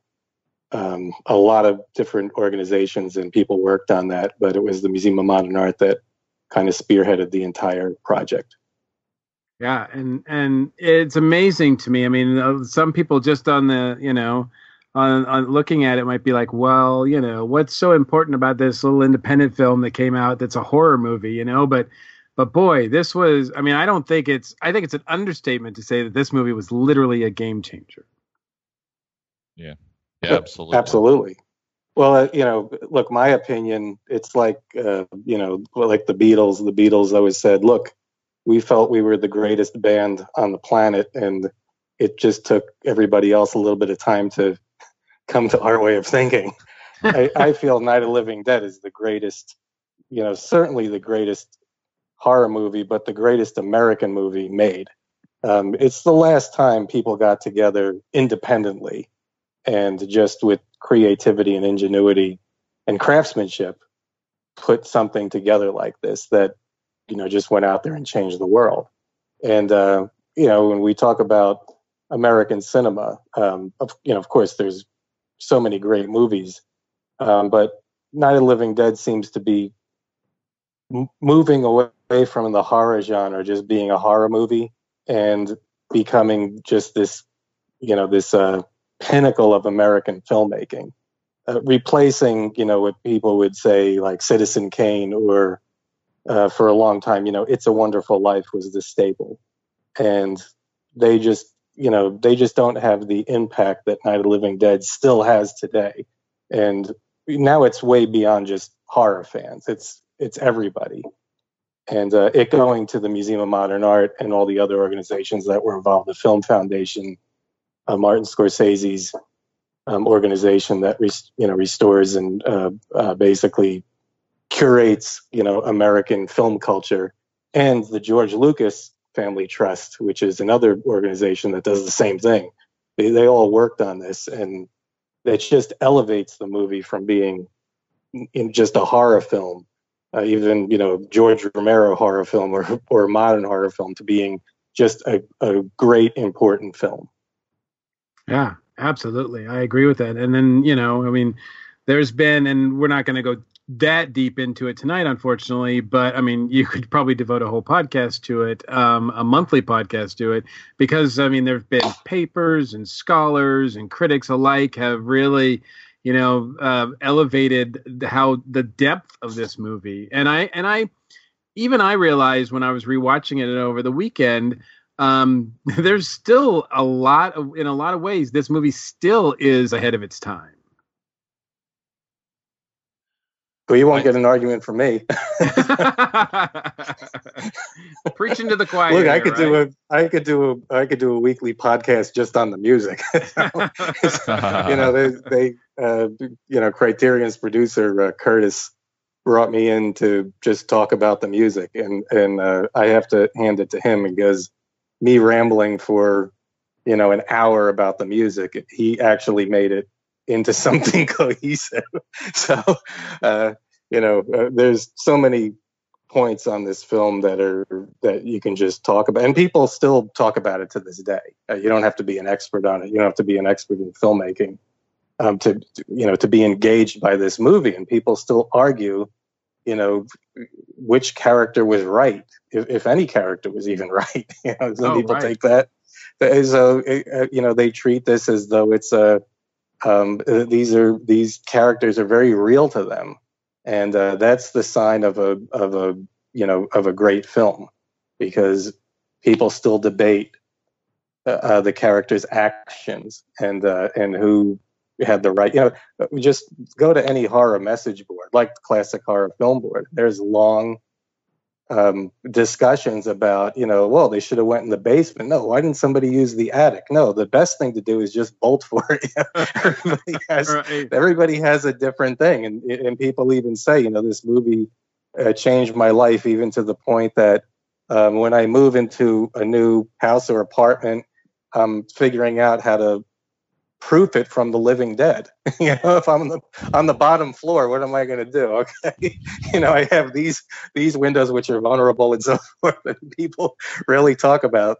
a lot of different organizations and people worked on that, but it was the Museum of Modern Art that kind of spearheaded the entire project. Yeah, and it's amazing to me. I mean, some people just on the, on looking at it might be like, well, what's so important about this little independent film that came out that's a horror movie, but boy, this was, I think it's an understatement to say that this movie was literally a game changer. Yeah, absolutely. Absolutely. Well, look, my opinion, it's like, like the Beatles. The Beatles always said, look, we felt we were the greatest band on the planet, and it just took everybody else a little bit of time to come to our way of thinking. I feel Night of the Living Dead is the greatest, certainly the greatest horror movie, but the greatest American movie made. It's the last time people got together independently and just with creativity and ingenuity and craftsmanship put something together like this that, just went out there and changed the world. And, when we talk about American cinema, of course, there's so many great movies, but Night of the Living Dead seems to be moving away from the horror genre, just being a horror movie, and becoming just this, this pinnacle of American filmmaking, replacing, what people would say like Citizen Kane, or for a long time, It's a Wonderful Life was the staple, and they just don't have the impact that Night of the Living Dead still has today. And now it's way beyond just horror fans. It's everybody. And it going to the Museum of Modern Art and all the other organizations that were involved, the Film Foundation, Martin Scorsese's organization that restores and basically curates American film culture, and the George Lucas Family Trust, which is another organization that does the same thing. They all worked on this, and it just elevates the movie from being in just a horror film, even George Romero horror film or modern horror film, to being just a great important film. Yeah, absolutely. I agree with that. And then, there's been, and we're not going to go that deep into it tonight, unfortunately, but you could probably devote a whole podcast to it, a monthly podcast to it, because there have been papers and scholars and critics alike have really, elevated how the depth of this movie. And I realized when I was rewatching it over the weekend, there's still in a lot of ways, this movie still is ahead of its time. Well, you won't get an argument from me. Preaching to the choir. Look, I could do a weekly podcast just on the music. Criterion's producer Curtis brought me in to just talk about the music, and I have to hand it to him, because me rambling for an hour about the music, he actually made it into something cohesive. So there's so many points on this film that you can just talk about, and people still talk about it to this day. You don't have to be an expert on it. You don't have to be an expert in filmmaking to be engaged by this movie, and people still argue which character was right, if any character was even right. Some people take that as they treat this as though it's these characters are very real to them, and that's the sign of a great film, because people still debate the characters' actions and who had the right. Just go to any horror message board, like the Classic Horror Film Board. There's long discussions about, well, they should have went in the basement. No, why didn't somebody use the attic? No, the best thing to do is just bolt for it. Everybody has a different thing, and people even say, this movie changed my life, even to the point that when I move into a new house or apartment, I'm figuring out how to proof it from The Living Dead. If I'm on the bottom floor, what am I going to do? Okay, I have these windows which are vulnerable and so forth. And people really talk about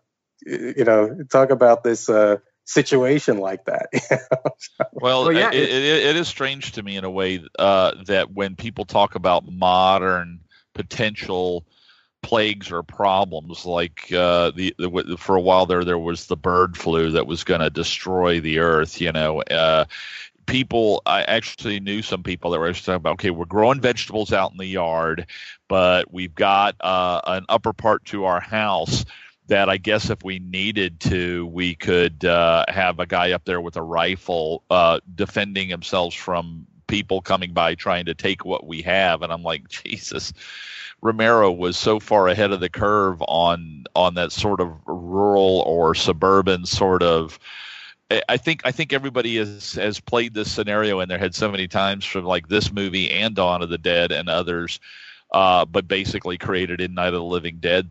this situation like that. Well, yeah, it is strange to me in a way that when people talk about modern potential plagues or problems, like for a while there was the bird flu that was going to destroy the earth. People, I actually knew some people that were talking about, okay, we're growing vegetables out in the yard, but we've got an upper part to our house that I guess if we needed to, we could have a guy up there with a rifle defending themselves from people coming by trying to take what we have. And I'm like, Jesus, Romero was so far ahead of the curve on that sort of rural or suburban sort of. I think everybody has played this scenario in their head so many times, from like this movie and Dawn of the Dead and others, but basically created in Night of the Living Dead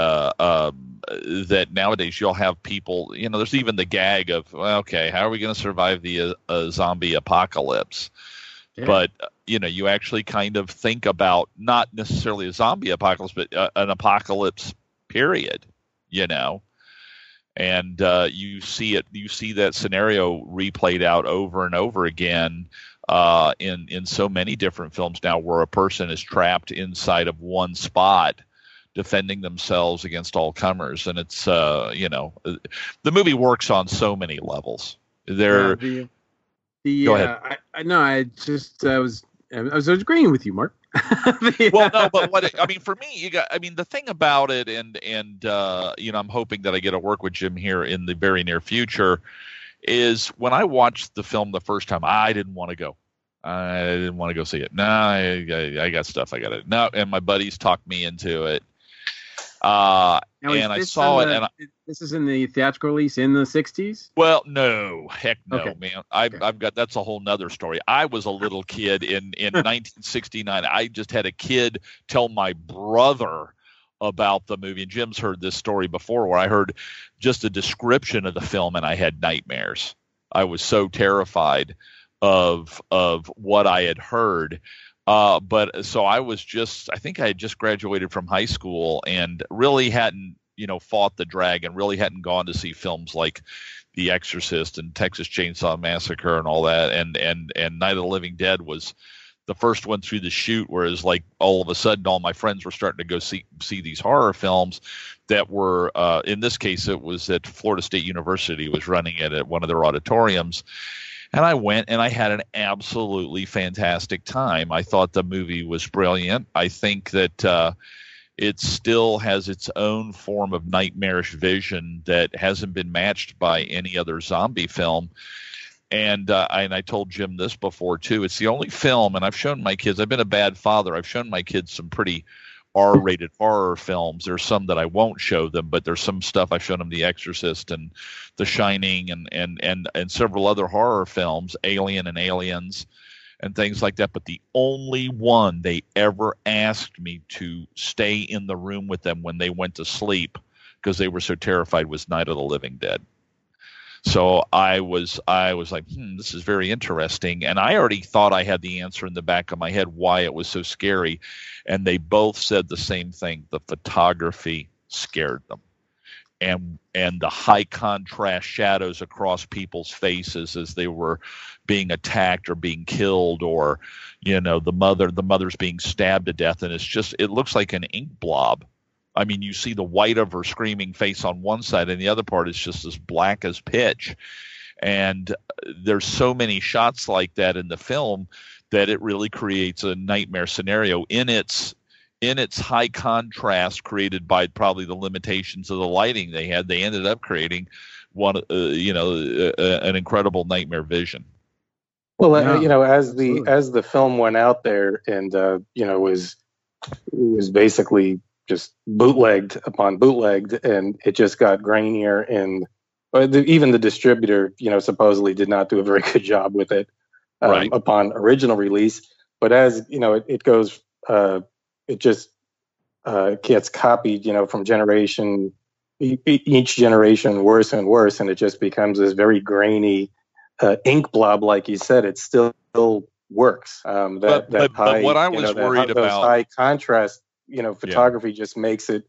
that nowadays you'll have people. There's even the gag of, well, okay, how are we going to survive the zombie apocalypse? Yeah. But you actually kind of think about not necessarily a zombie apocalypse, but an apocalypse period. And you see that scenario replayed out over and over again in so many different films now, where a person is trapped inside of one spot, defending themselves against all comers, and it's the movie works on so many levels. Go ahead. I was agreeing with you, Mark. Well, no, but for me, the thing about it, and I'm hoping that I get to work with Jim here in the very near future, is when I watched the film the first time, I didn't want to go. I didn't want to go see it. No, I got stuff I got to. No, and my buddies talked me into it. And I saw it, and this is in the theatrical release in the 60s? Well, no, heck no, okay. Man. I've got, that's a whole nother story. I was a little kid in 1969. I just had a kid tell my brother about the movie, and Jim's heard this story before, where I heard just a description of the film and I had nightmares. I was so terrified of what I had heard. But so I think I had just graduated from high school and really hadn't, fought the dragon, really hadn't gone to see films like The Exorcist and Texas Chainsaw Massacre and all that. And Night of the Living Dead was the first one through the chute, whereas like all of a sudden all my friends were starting to go see these horror films that were, in this case, it was at Florida State University, was running it at one of their auditoriums. And I went and I had an absolutely fantastic time. I thought the movie was brilliant. I think that it still has its own form of nightmarish vision that hasn't been matched by any other zombie film. And I told Jim this before, too. It's the only film, and I've shown my kids, I've been a bad father. I've shown my kids some pretty R-rated horror films. There's some that I won't show them, but there's some stuff I've shown them, The Exorcist and The Shining and several other horror films, Alien and Aliens. and things like that. But the only one they ever asked me to stay in the room with them when they went to sleep because they were so terrified was Night of the Living Dead. So I was like, this is very interesting. And I already thought I had the answer in the back of my head why it was so scary. And they both said the same thing. The photography scared them. And the high contrast shadows across people's faces as they were being attacked or being killed, or, the mother's being stabbed to death. And it looks like an ink blob. I mean, you see the white of her screaming face on one side, and the other part is just as black as pitch. And there's so many shots like that in the film that it really creates a nightmare scenario in its high contrast created by probably the limitations of the lighting they had. They ended up creating an incredible nightmare vision. Well, as the film went out there and was basically just bootlegged upon bootlegged, and it just got grainier, and even the distributor, supposedly did not do a very good job with it upon original release. But as it goes, it just gets copied, from generation, each generation worse and worse, and it just becomes this very grainy ink blob, like you said. It still works. But what I was worried about, those high contrast, photography just makes it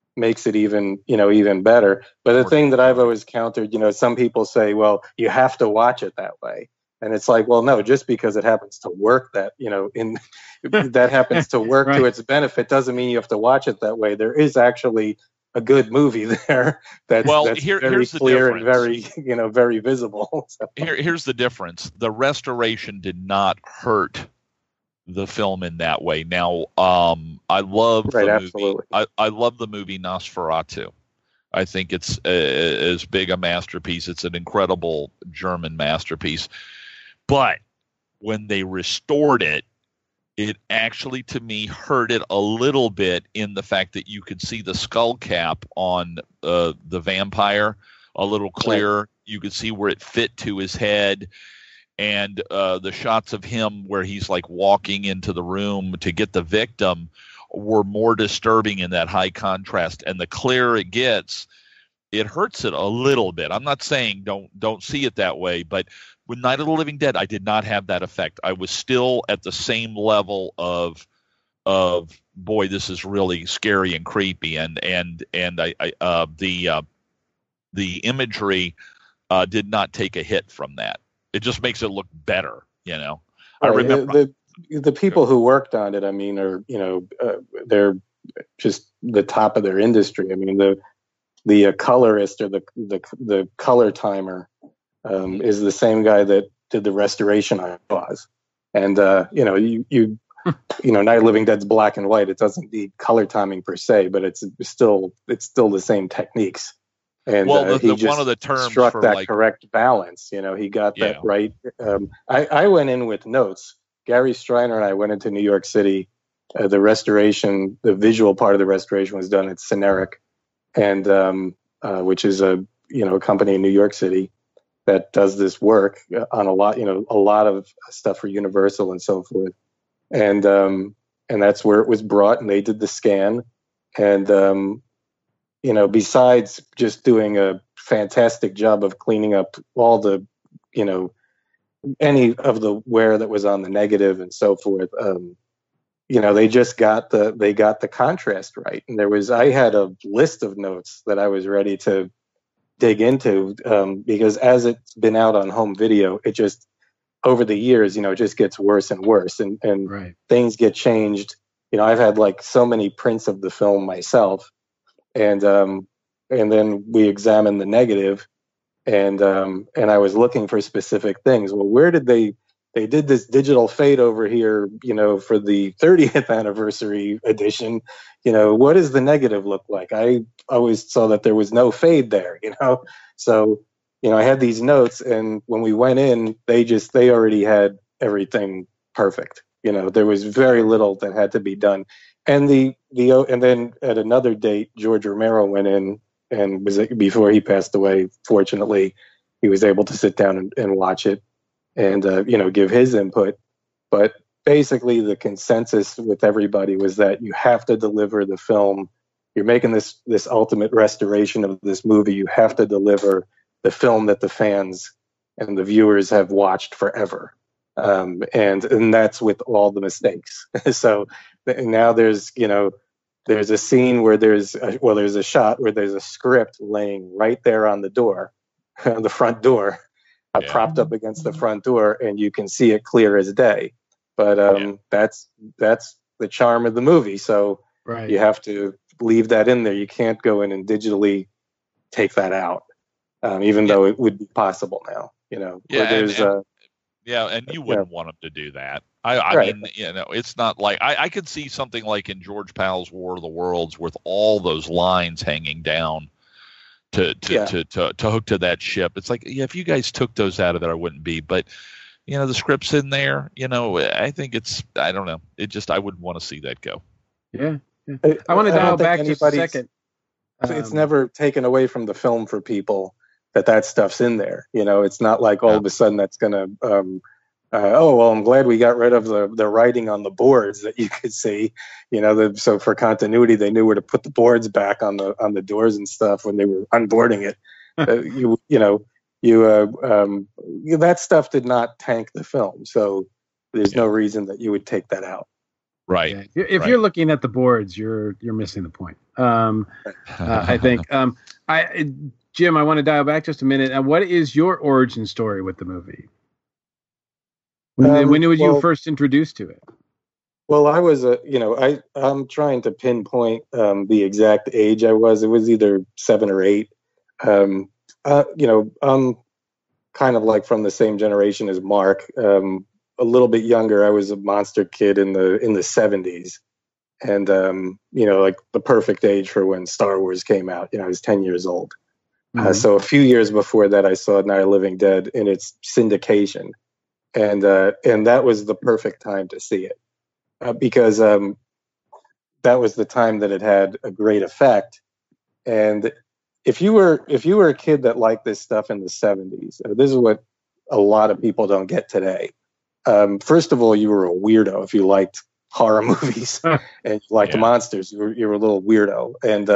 even better. But the thing that I've always countered, some people say, well, you have to watch it that way. And it's like, well, no, just because it happens to work that happens to work to its benefit doesn't mean you have to watch it that way. There is actually a good movie there that's very clear and very, very visible. So. Here's the difference. The restoration did not hurt the film in that way. Now, I love the movie. I love the movie Nosferatu. I think it's as big a masterpiece. It's an incredible German masterpiece. But when they restored it, it actually, to me, hurt it a little bit in the fact that you could see the skull cap on the vampire a little clearer. You could see where it fit to his head. And the shots of him where he's like walking into the room to get the victim were more disturbing in that high contrast. And the clearer it gets, it hurts it a little bit. I'm not saying don't see it that way, but with Night of the Living Dead, I did not have that effect. I was still at the same level of boy, this is really scary and creepy, and the imagery did not take a hit from that. It just makes it look better, I remember the people who worked on it. I mean, they're just the top of their industry. I mean, the colorist or the color timer is the same guy that did the restoration on Jaws. And Night of the Living Dead's black and white. It doesn't need color timing per se, but it's still the same techniques. And he just one of the terms struck that correct balance. He got that right. I went in with notes. Gary Striner and I went into New York City. The restoration, the visual part of the restoration was done at Cineric, and which is a company in New York City that does this work on a lot of stuff for Universal and so forth. And that's where it was brought, and they did the scan. And besides just doing a fantastic job of cleaning up all the, any of the wear that was on the negative and so forth, they just got the contrast right. And I had a list of notes that I was ready to dig into, because as it's been out on home video, it just, over the years, it just gets worse and worse, and things get changed. I've had like so many prints of the film myself. And then we examined the negative, and I was looking for specific things. Well, where did they did this digital fade over here, for the 30th anniversary edition? What does the negative look like? I always saw that there was no fade there, So, I had these notes, and when we went in, they already had everything perfect. There was very little that had to be done. And and then at another date, George Romero went in, and before he passed away, fortunately, he was able to sit down and watch it and, give his input. But basically the consensus with everybody was that you have to deliver the film. You're making this ultimate restoration of this movie. You have to deliver the film that the fans and the viewers have watched forever. And that's with all the mistakes. So now there's a scene where there's a shot where there's a script laying right there on the door, on the front door, propped up against the front door, and you can see it clear as day. But that's the charm of the movie. So you have to leave that in there. You can't go in and digitally take that out, even though it would be possible now. And you wouldn't want them to do that. I mean, it's not like I could see something like in George Pal's War of the Worlds with all those lines hanging down to hook to that ship. It's like, if you guys took those out of there, I wouldn't be. But the script's in there. I think I don't know. I wouldn't want to see that go. Yeah. I want to dial back just a second. It's never taken away from the film for people that stuff's in there. It's not like all of a sudden that's going to, I'm glad we got rid of the writing on the boards that you could see, so for continuity, they knew where to put the boards back on the doors and stuff when they were unboarding it. That stuff did not tank the film. So there's no reason that you would take that out. Right. If you're looking at the boards, you're missing the point. I think, Jim, I want to dial back just a minute. What is your origin story with the movie? When were you first introduced to it? Well, I was, I'm trying to pinpoint the exact age I was. It was either 7 or 8. I'm kind of like from the same generation as Mark. A little bit younger. I was a monster kid in the 70s, and like the perfect age for when Star Wars came out. I was 10 years old. So a few years before that, I saw Night of the Living Dead in its syndication, and that was the perfect time to see it because that was the time that it had a great effect. And if you were a kid that liked this stuff in the 70s, this is what a lot of people don't get today. First of all, you were a weirdo if you liked horror movies and you liked monsters. You were a little weirdo, and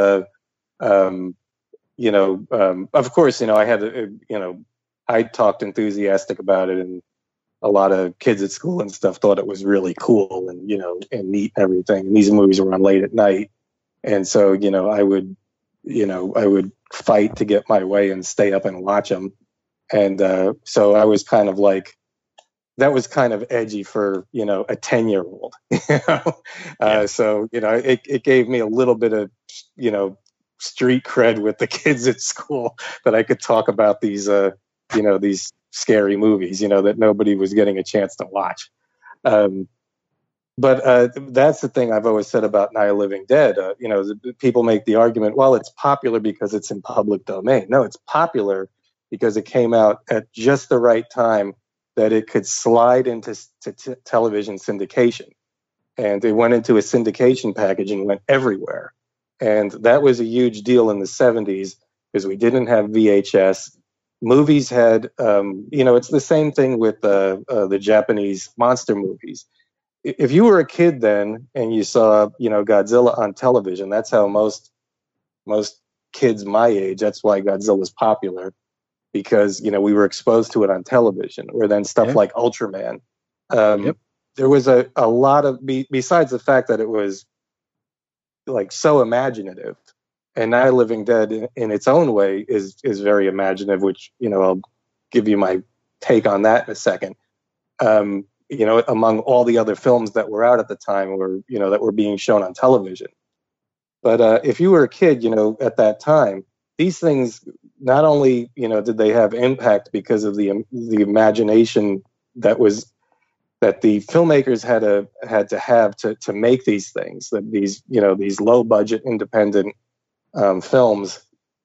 of course, I had I talked enthusiastic about it, and a lot of kids at school and stuff thought it was really cool and and neat and everything. And these movies were on late at night, and so I would fight to get my way and stay up and watch them. And so I was kind of like. That was kind of edgy for, a 10-year-old, So, it gave me a little bit of, street cred with the kids at school that I could talk about these, these scary movies, that nobody was getting a chance to watch. But that's the thing I've always said about Night of the Living Dead. People make the argument, well, it's popular because it's in public domain. No, it's popular because it came out at just the right time that it could slide into television syndication. And it went into a syndication package and went everywhere. And that was a huge deal in the 70s because we didn't have VHS. Movies had, it's the same thing with the Japanese monster movies. If you were a kid then and you saw, Godzilla on television, that's how most kids my age, that's why Godzilla's popular. Because, we were exposed to it on television, or then stuff like Ultraman. There was a lot of, besides the fact that it was like so imaginative, and Night of the Living Dead in its own way is very imaginative, which, I'll give you my take on that in a second. Among all the other films that were out at the time or, that were being shown on television. But if you were a kid, at that time, these things, not only, did they have impact because of the imagination that the filmmakers had to have to make these things, that these low budget independent films,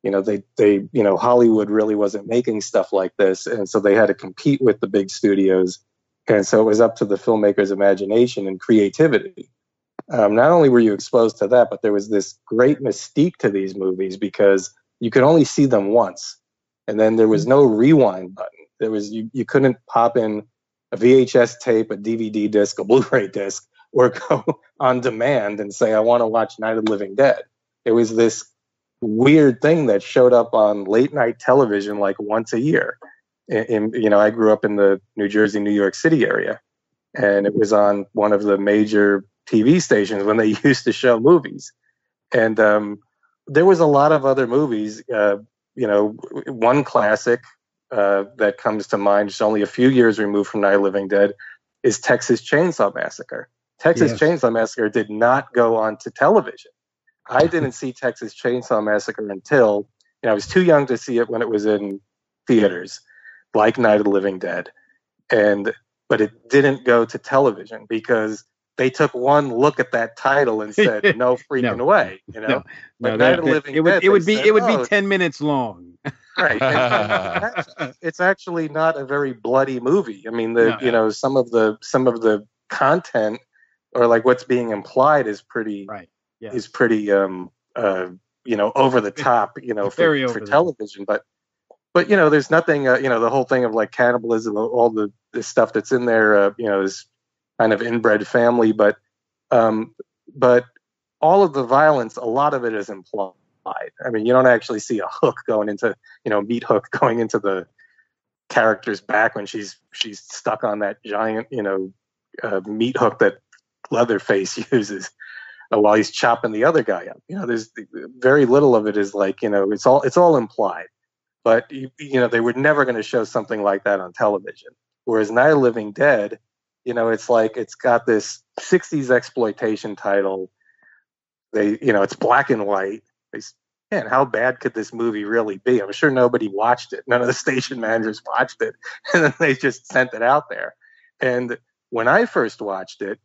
Hollywood really wasn't making stuff like this, and so they had to compete with the big studios, and so it was up to the filmmakers' imagination and creativity. Not only were you exposed to that, but there was this great mystique to these movies because you could only see them once, and then there was no rewind button. There was you couldn't pop in a VHS tape, a DVD disc, a Blu-ray disc, or go on demand and say, I want to watch Night of the Living Dead. It was this weird thing that showed up on late night television like once a year. I grew up in the New Jersey, New York City area, and it was on one of the major TV stations when they used to show movies. And there was a lot of other movies. One classic that comes to mind, just only a few years removed from Night of the Living Dead, is Texas Chainsaw Massacre. Texas Chainsaw Massacre did not go on to television. I didn't see Texas Chainsaw Massacre until I was too young to see it when it was in theaters, like Night of the Living Dead. But it didn't go to television because they took one look at that title and said, "No freaking way!" It would be 10 minutes long. Right. It's actually not a very bloody movie. I mean, some of the content or like what's being implied is pretty over the top, for television. But there's nothing, the whole thing of like cannibalism, all the stuff that's in there, is kind of inbred family, but all of the violence, a lot of it is implied. I mean, you don't actually see a hook going into, meat hook going into the character's back when she's stuck on that giant, meat hook that Leatherface uses while he's chopping the other guy up. There's very little of it is like, it's all implied. But they were never going to show something like that on television. Whereas Night of the Living Dead, it's like it's got this 60s exploitation title. It's black and white. Man, how bad could this movie really be? I'm sure nobody watched it. None of the station managers watched it, and then they just sent it out there. And when I first watched it,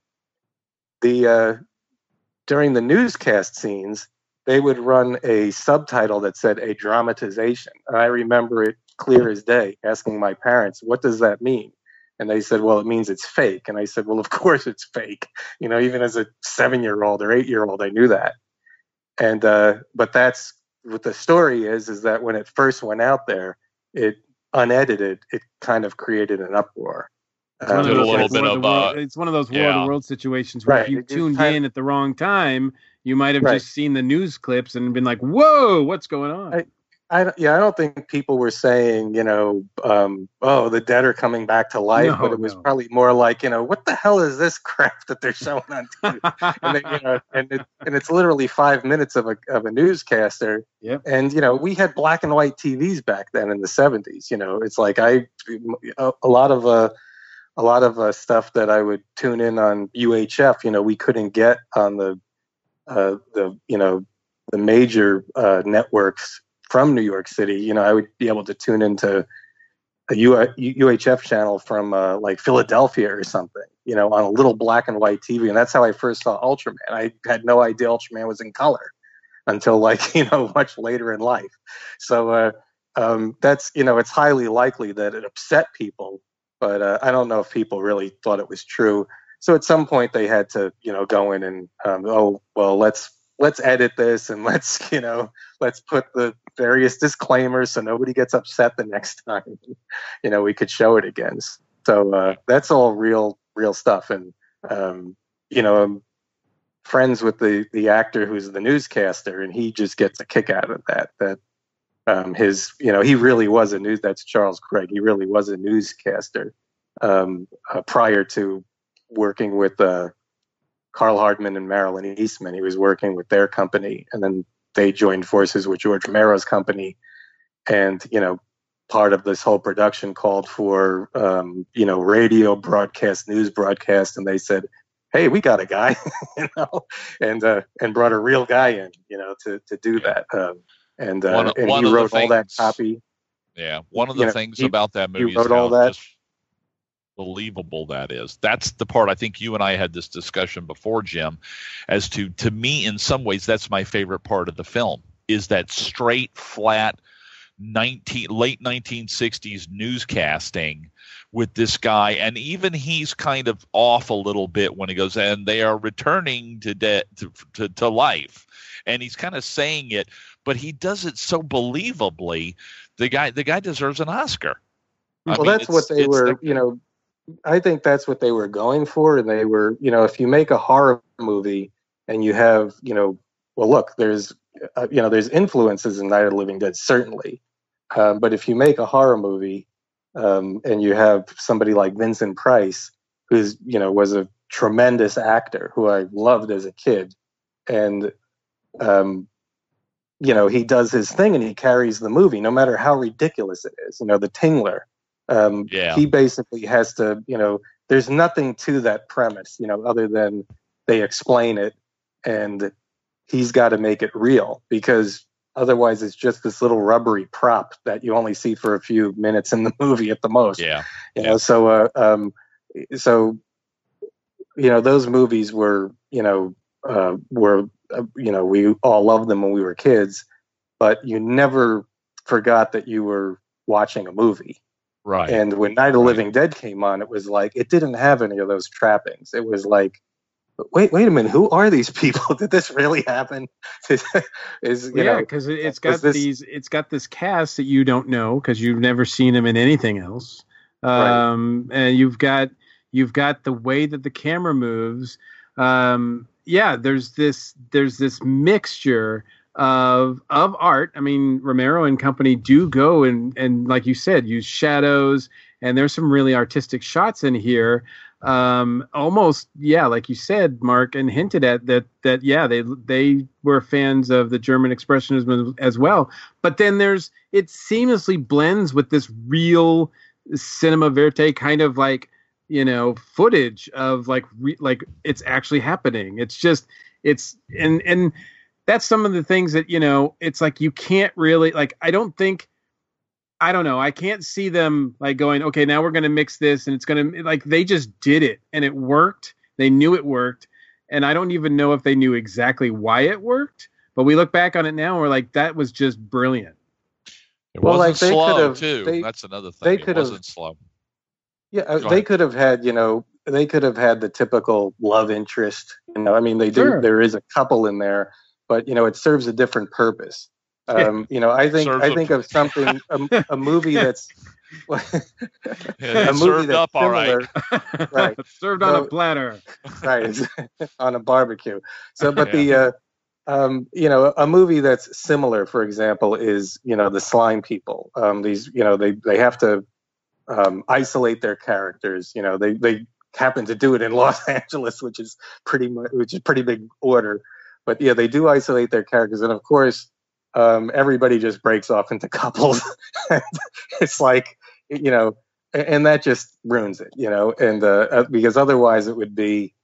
during the newscast scenes, they would run a subtitle that said a dramatization. And I remember it clear as day, asking my parents, "What does that mean?" And they said, "Well, it means it's fake." And I said, "Well, of course it's fake. Even as a 7-year-old or 8-year-old, I knew that." And but that's what the story is that when it first went out there, it unedited, it kind of created an uproar. It's one of those world-to-world situations where if you tuned in at the wrong time, you might have just seen the news clips and been like, "Whoa, what's going on?" I don't think people were saying, the dead are coming back to life, but it was probably more like, what the hell is this crap that they're showing on TV? and it's literally 5 minutes of a newscaster. Yep. And we had black and white TVs back then in the 70s. It's like a lot of stuff that I would tune in on UHF. We couldn't get on the major networks from New York City. I would be able to tune into a UHF channel from like Philadelphia or something, on a little black and white TV. And that's how I first saw Ultraman. I had no idea Ultraman was in color until much later in life. So that's, it's highly likely that it upset people, but I don't know if people really thought it was true. So at some point they had to, go in and, let's edit this and let's put the various disclaimers so nobody gets upset the next time, we could show it again. So that's all real stuff. And, I'm friends with the actor who's the newscaster, and he just gets a kick out of that he really was that's Charles Craig. He really was a newscaster prior to working with Carl Hardman and Marilyn Eastman. He was working with their company, and then they joined forces with George Romero's company. And, part of this whole production called for, radio broadcast, news broadcast. And they said, "Hey, we got a guy," and brought a real guy in, to do that. And he wrote all that copy. Yeah. One of the things about that movie is all that. Believable that is. That's the part I think you and I had this discussion before, Jim, as to me, in some ways, that's my favorite part of the film, is that straight, flat, late 1960s newscasting with this guy. And even he's kind of off a little bit when he goes, and they are returning to life. And he's kind of saying it, but he does it so believably. The guy deserves an Oscar. Well, that's what they were, I think that's what they were going for. And they were, if you make a horror movie and you have, well, look, there's influences in Night of the Living Dead, certainly. But if you make a horror movie and you have somebody like Vincent Price, who's, was a tremendous actor who I loved as a kid, and, he does his thing and he carries the movie, no matter how ridiculous it is. The Tingler. He basically has to, there's nothing to that premise, other than they explain it, and he's got to make it real, because otherwise it's just this little rubbery prop that you only see for a few minutes in the movie at the most. So those movies were, we all loved them when we were kids, but you never forgot that you were watching a movie. Right. And when Night of the Living Dead came on, it was like, it didn't have any of those trappings. It was like, wait a minute, who are these people? Did this really happen? Because it's got this cast that you don't know because you've never seen them in anything else. And you've got the way that the camera moves. There's this mixture of art. I mean, Romero and company do go and like you said, use shadows, and there's some really artistic shots in here. Almost, like you said, Mark, and hinted at that they were fans of the German Expressionism as well. But then it seamlessly blends with this real cinema verite kind of like, footage of like it's actually happening. And that's some of the things that, it's like you can't really, like, I don't know. I can't see them like going, okay, now we're going to mix this and it's going to, like, they just did it and it worked. They knew it worked. And I don't even know if they knew exactly why it worked, but we look back on it now and we're like, that was just brilliant. It wasn't slow too. That's another thing. It wasn't slow. Yeah. They could have had, they could have had the typical love interest, I mean, they do, there is a couple in there, but it serves a different purpose. I think of something, a movie that's a movie that's up similar, all right, served on a platter, right, on a barbecue. So, but a movie that's similar, for example, is the Slime People. These, they have to isolate their characters. They happen to do it in Los Angeles, which is pretty big order. But they do isolate their characters, and of course, everybody just breaks off into couples. It's like, and that just ruins it, and because otherwise it would be,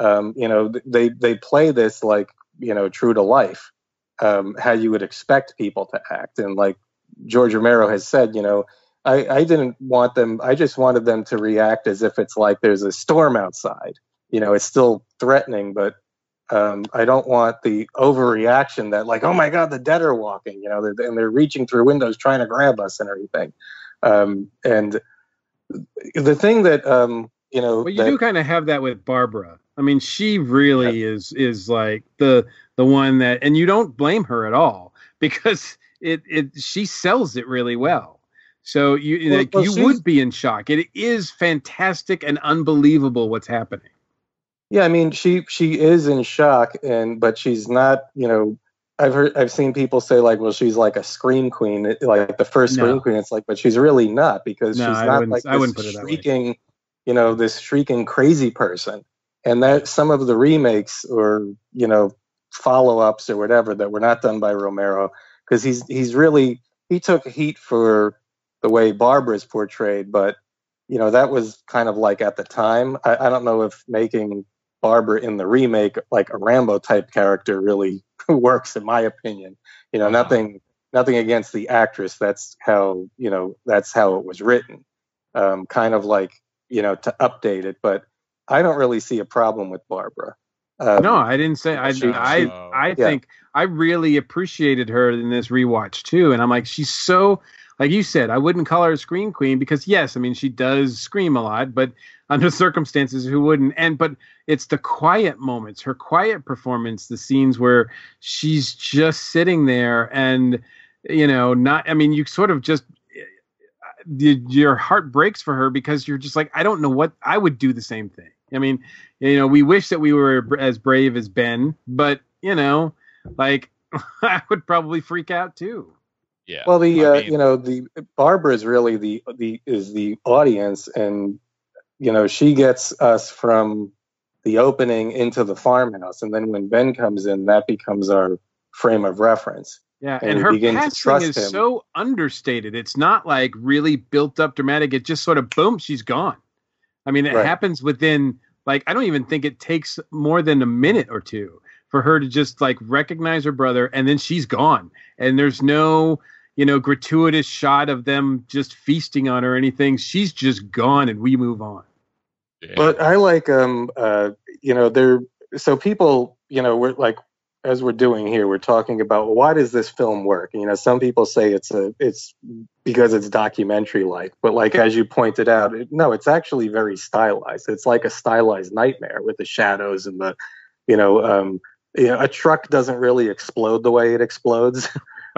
they play this like, true to life, how you would expect people to act. And like George Romero has said, I didn't want them, I just wanted them to react as if it's like there's a storm outside. It's still threatening, but I don't want the overreaction that like, oh my God, the dead are walking, they're reaching through windows trying to grab us and everything. And the thing that, well, you do kind of have that with Barbara. I mean, she really is like the one that, and you don't blame her at all because she sells it really well. So you would be in shock. It is fantastic and unbelievable what's happening. Yeah, I mean, she is in shock, but she's not. I've seen people say like, well, she's like a scream queen, like the first scream queen. It's like, but she's really not, because she's not like this shrieking, this shrieking crazy person. And that some of the remakes or follow-ups or whatever that were not done by Romero, because he took heat for the way Barbara's portrayed, but that was kind of like at the time. I don't know if making Barbara in the remake like a Rambo type character really works, in my opinion. Nothing against the actress. That's how it was written. Kind of like to update it, but I don't really see a problem with Barbara. No, I didn't say. I think I really appreciated her in this rewatch too, and I'm like, she's so. Like you said, I wouldn't call her a scream queen because, yes, I mean, she does scream a lot, but under circumstances, who wouldn't? But it's the quiet moments, her quiet performance, the scenes where she's just sitting there and, you sort of just, your heart breaks for her because you're just like, I don't know what I would do the same thing. I mean, we wish that we were as brave as Ben, but like I would probably freak out too. Yeah. Well, the Barbara is really the audience, and she gets us from the opening into the farmhouse, and then when Ben comes in, that becomes our frame of reference. Yeah, and her passing is so understated. It's not like really built up dramatic. It just sort of boom, she's gone. I mean, it happens within I don't even think it takes more than a minute or two for her to just recognize her brother, and then she's gone. And there's no gratuitous shot of them just feasting on her or anything. She's just gone, and we move on. Yeah. But I like so people, we're like, as we're doing here, we're talking about why does this film work? Some people say it's because it's documentary like, but as you pointed out, no, it's actually very stylized. It's like a stylized nightmare with the shadows and a truck doesn't really explode the way it explodes.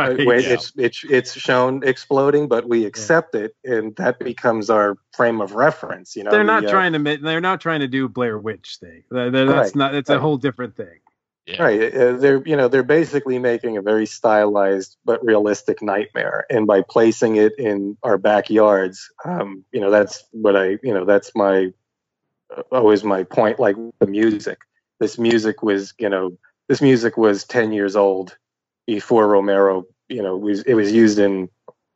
It's shown exploding, but we accept it, and that becomes our frame of reference. They're not trying to do Blair Witch thing. That's not. It's a whole different thing. Yeah. Right. They're basically making a very stylized but realistic nightmare, and by placing it in our backyards, that's what that's always my point. Like the music, this music was 10 years old before Romero, it was used in,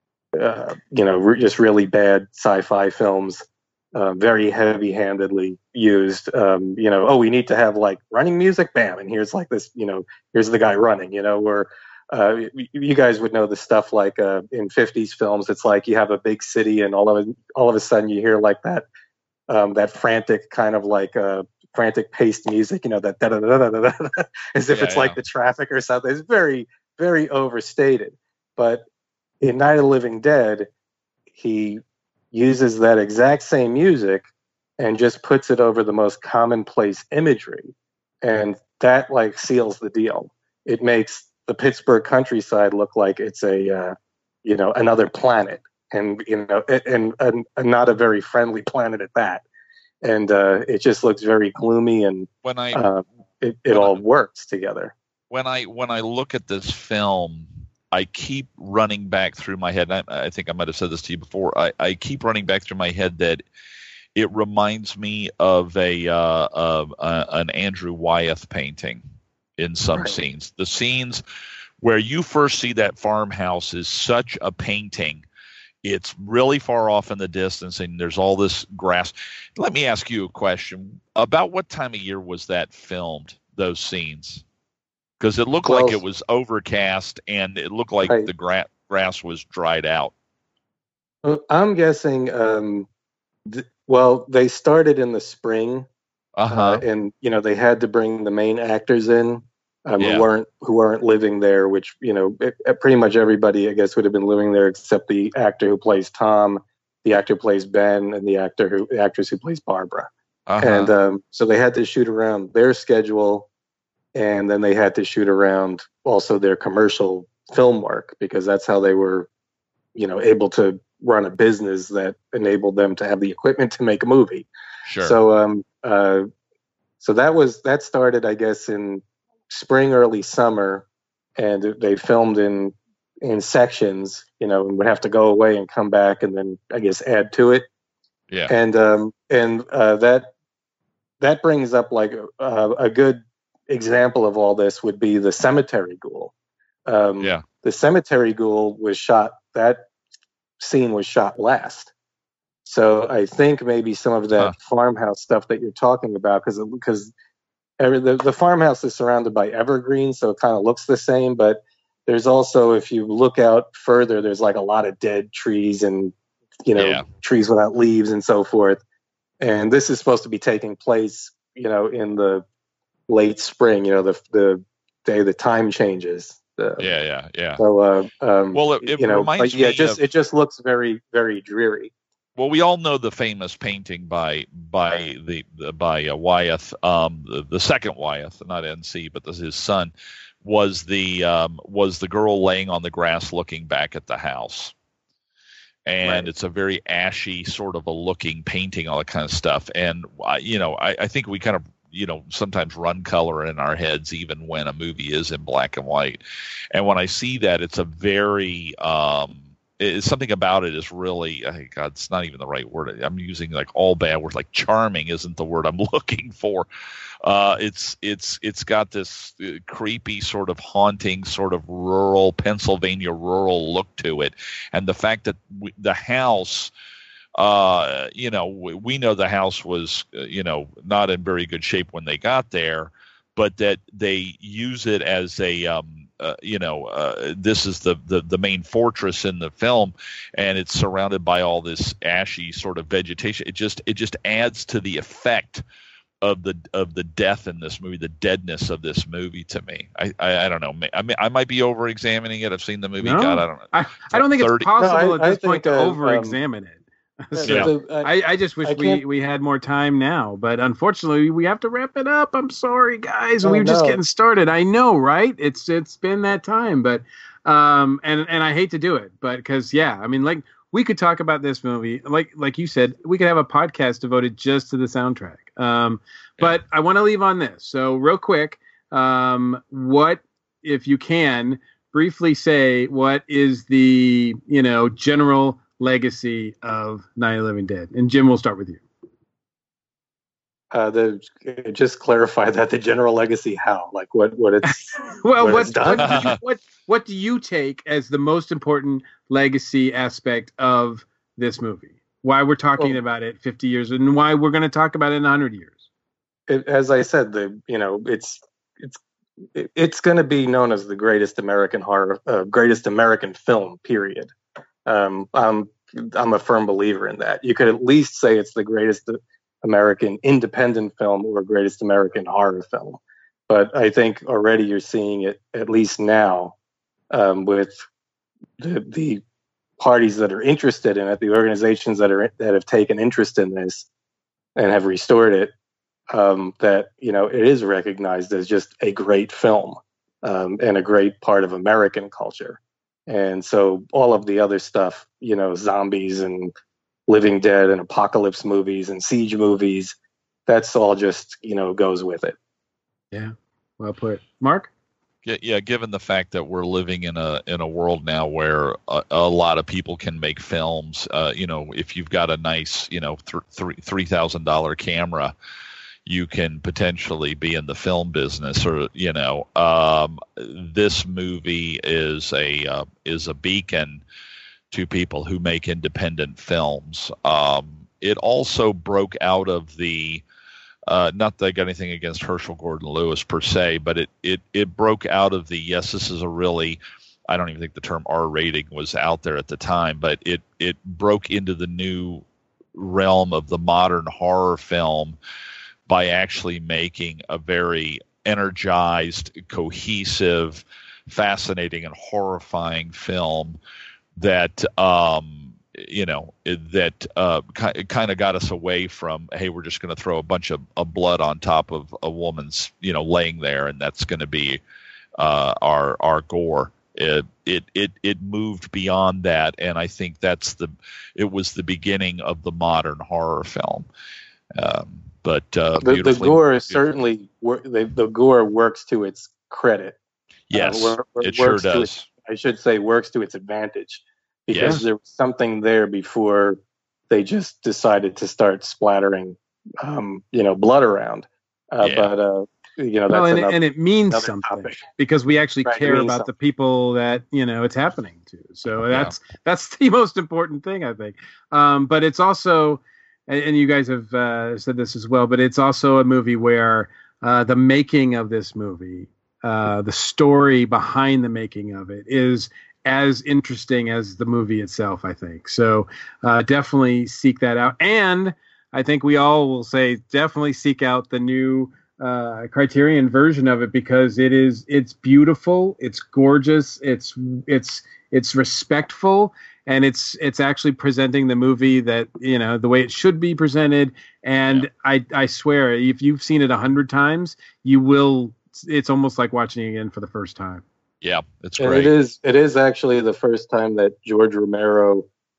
just really bad sci-fi films, very heavy-handedly used. We need to have running music, bam, and here's this, here's the guy running, or you guys would know the stuff in 50s films. It's you have a big city, and all of a sudden you hear that frantic kind of frantic paced music, that da da da da da da, as if it's the traffic or something. It's very, very overstated. But in Night of the Living Dead, he uses that exact same music and just puts it over the most commonplace imagery, and that seals the deal. It makes the Pittsburgh countryside look like it's a another planet, and and not a very friendly planet at that. And it just looks very gloomy, and it all works together. When I look at this film, I keep running back through my head. I think I might have said this to you before. I keep running back through my head that it reminds me of an Andrew Wyeth painting in some scenes. The scenes where you first see that farmhouse is such a painting. It's really far off in the distance, and there's all this grass. Let me ask you a question. About what time of year was that filmed, those scenes? Because it looked like it was overcast, and it looked like the grass was dried out. I'm guessing, they started in the spring, and, they had to bring the main actors in. Who weren't living there, which pretty much everybody I guess would have been living there except the actor who plays Tom, the actor who plays Ben, and the actress who plays Barbara. And so they had to shoot around their schedule, and then they had to shoot around also their commercial film work, because that's how they were, able to run a business that enabled them to have the equipment to make a movie. Sure. So that started, I guess, in spring, early summer, and they filmed in sections, and would have to go away and come back and then I guess add to it. Yeah. And that brings up a good example of all this would be the Cemetery Ghoul. The Cemetery Ghoul that scene was shot last. So I think maybe some of that farmhouse stuff that you're talking about, because the farmhouse is surrounded by evergreens, so it kind of looks the same, but there's also, if you look out further, there's a lot of dead trees and, trees without leaves and so forth. And this is supposed to be taking place, in the late spring, the day the time changes. So, it reminds me it just looks very, very dreary. Well, we all know the famous painting by Wyeth, the second Wyeth, not NC, but his son, was the girl laying on the grass looking back at the house. and it's a very ashy sort of a looking painting, all that kind of stuff. And I think we kind of sometimes run color in our heads even when a movie is in black and white. And when I see that, it's a very it's something about it is really, God, it's not even the right word. I'm using like all bad words, like charming isn't the word I'm looking for. It's got this creepy sort of haunting sort of rural Pennsylvania rural look to it. And the fact that the house, we know the house was, not in very good shape when they got there, but that they use it as a, this is the main fortress in the film, and it's surrounded by all this ashy sort of vegetation. It just adds to the effect of the death in this movie, the deadness of this movie to me. I don't know. I mean, I might be over examining it. I've seen the movie. No, God, I don't know. I don't think it's possible at this point to over examine it. So I just wish we had more time now, but unfortunately we have to wrap it up. I'm sorry, guys. We're just getting started. I know, right? It's been that time, but and I hate to do it, but because I mean, like, we could talk about this movie, like you said, we could have a podcast devoted just to the soundtrack. But I want to leave on this. So real quick, what, if you can briefly say, what is the general legacy of Night of the Living Dead? And Jim, we'll start with you. Just clarify that the general legacy, how, like what it's well, it's done. What do you take as the most important legacy aspect of this movie? Why we're talking about it 50 years, and why we're going to talk about it in 100 years? As I said, it's going to be known as the greatest American horror, greatest American film. Period. I'm a firm believer in that. You could at least say it's the greatest American independent film or greatest American horror film. But I think already you're seeing it, at least now, with the parties that are interested in it, the organizations that have taken interest in this and have restored it, that it is recognized as just a great film and a great part of American culture. And so all of the other stuff, zombies and Living Dead and apocalypse movies and siege movies, that's all just, goes with it. Yeah, well put. Mark? Yeah, given the fact that we're living in a world now where a lot of people can make films, if you've got a nice, $3,000 camera, you can potentially be in the film business, or this movie is a beacon to people who make independent films. It also broke out of the not that I got anything against Herschel Gordon Lewis per se, but it broke out of the, yes, this is a really, I don't even think the term R rating was out there at the time, but it broke into the new realm of the modern horror film by actually making a very energized, cohesive, fascinating, and horrifying film that kind of got us away from, hey, we're just going to throw a bunch of blood on top of a woman's laying there, and that's going to be our gore. It moved beyond that, and I think it was the beginning of the modern horror film. But the gore certainly the gore works to its credit. Yes, it sure does. I should say works to its advantage, because there was something there before they just decided to start splattering, blood around. But and it means something topic. Because we actually care about the people that it's happening to. So that's the most important thing, I think. But it's also, and you guys have said this as well, but it's also a movie where the making of this movie, the story behind the making of it, is as interesting as the movie itself, I think. So definitely seek that out. And I think we all will say definitely seek out the new Criterion version of it, because it's beautiful, it's gorgeous, it's respectful, and it's actually presenting the movie that the way it should be presented. And I swear, if you've seen it 100 times, you will. It's almost like watching it again for the first time. Yeah, it's great. And it is actually the first time that George Romero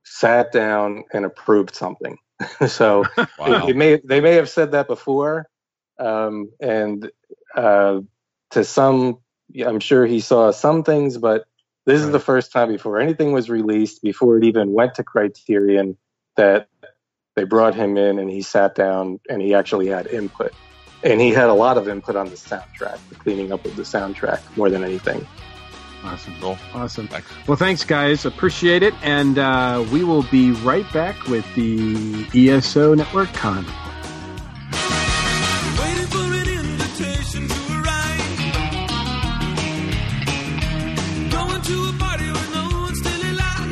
sat down and approved something. So Wow. they may have said that before, and to some, I'm sure he saw some things, but this is the first time before anything was released, before it even went to Criterion, that they brought him in and he sat down and he actually had input. And he had a lot of input on the soundtrack, the cleaning up of the soundtrack more than anything. Awesome. Cool. Awesome. Thanks. Well, thanks, guys. Appreciate it. And we will be right back with the ESO Network Con. Waiting for an invitation to arrive. Going to a party where no one's still alive.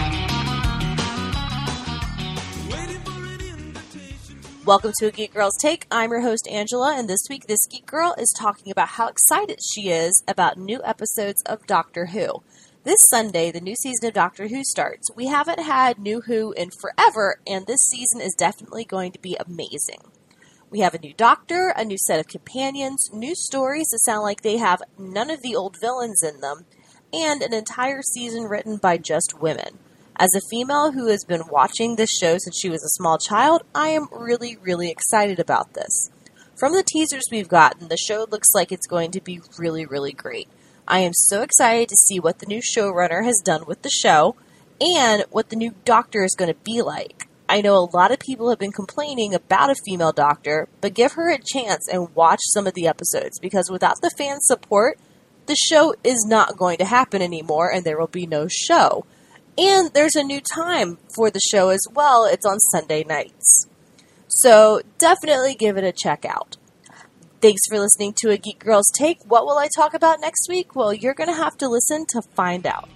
Waiting for an invitation to... Welcome to A Geek Girl's Take. I'm your host, Angela, and this week, this Geek Girl is talking about how excited she is about new episodes of Doctor Who. This Sunday, the new season of Doctor Who starts. We haven't had New Who in forever, and this season is definitely going to be amazing. We have a new Doctor, a new set of companions, new stories that sound like they have none of the old villains in them, and an entire season written by just women. As a female who has been watching this show since she was a small child, I am really, really excited about this. From the teasers we've gotten, the show looks like it's going to be really, really great. I am so excited to see what the new showrunner has done with the show, and what the new Doctor is going to be like. I know a lot of people have been complaining about a female Doctor, but give her a chance and watch some of the episodes, because without the fan support, the show is not going to happen anymore, and there will be no show. And there's a new time for the show as well. It's on Sunday nights. So definitely give it a check out. Thanks for listening to A Geek Girl's Take. What will I talk about next week? Well, you're going to have to listen to find out.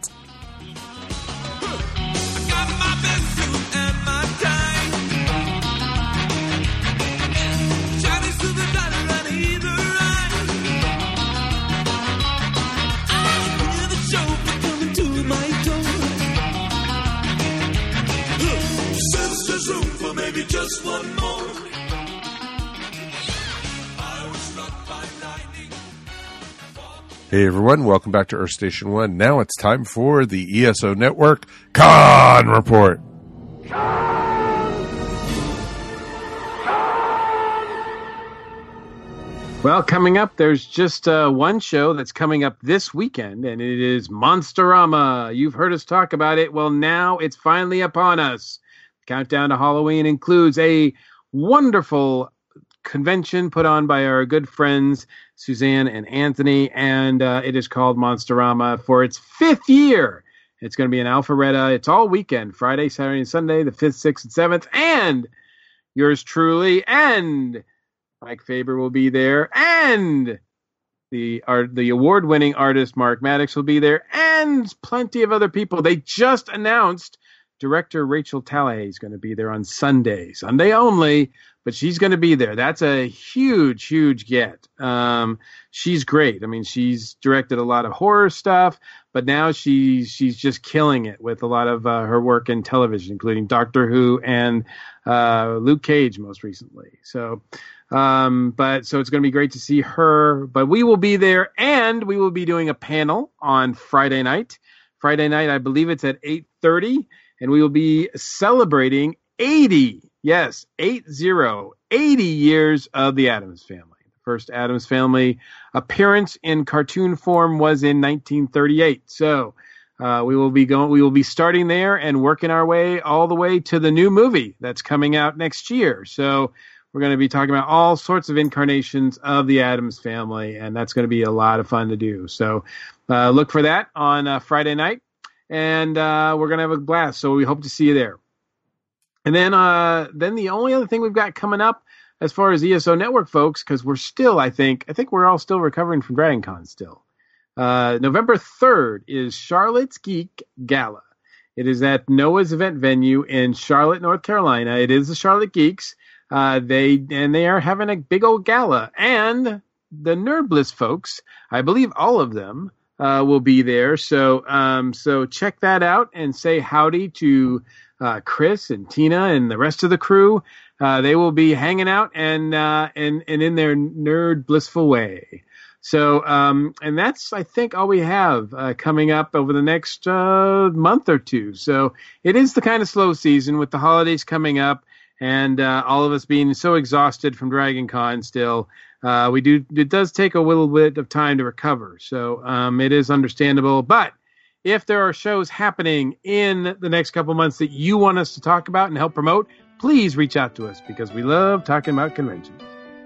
Maybe just one more. Hey everyone, welcome back to Earth Station 1. Now it's time for the ESO Network Con Report. Well, coming up, there's just one show that's coming up this weekend, and it is Monsterama. You've heard us talk about it. Well, now it's finally upon us. Countdown to Halloween includes a wonderful convention put on by our good friends Suzanne and Anthony, and it is called Monsterama for its 5th year. It's going to be in Alpharetta. It's all weekend, Friday, Saturday, and Sunday, the 5th, 6th, and 7th, and yours truly, and Mike Faber will be there, and the award-winning artist Mark Maddox will be there, and plenty of other people. They just announced director Rachel Tallahay is going to be there on Sunday only, but she's going to be there. That's a huge, huge get. She's great. I mean, she's directed a lot of horror stuff, but now she's just killing it with a lot of her work in television, including Doctor Who and Luke Cage most recently. So it's going to be great to see her. But we will be there, and we will be doing a panel on Friday night. Friday night, I believe it's at 8:30. And we will be celebrating 80 years of the Addams Family. The first Addams Family appearance in cartoon form was in 1938. So we will be starting there and working our way all the way to the new movie that's coming out next year. So we're going to be talking about all sorts of incarnations of the Addams Family, and that's going to be a lot of fun to do. So look for that on Friday night. And we're going to have a blast, so we hope to see you there. And then the only other thing we've got coming up as far as ESO Network folks, because we're still, I think we're all still recovering from Dragon Con still. November 3rd is Charlotte's Geek Gala. It is at Noah's event venue in Charlotte, North Carolina. It is the Charlotte Geeks. They are having a big old gala. And the Nerd Bliss folks, I believe all of them, will be there. So check that out and say howdy to Chris and Tina and the rest of the crew. They will be hanging out and in their nerd blissful way. So, and that's, I think, all we have coming up over the next month or two. So it is the kind of slow season with the holidays coming up and all of us being so exhausted from Dragon Con still. It does take a little bit of time to recover. So it is understandable. But if there are shows happening in the next couple months that you want us to talk about and help promote, please reach out to us because we love talking about conventions.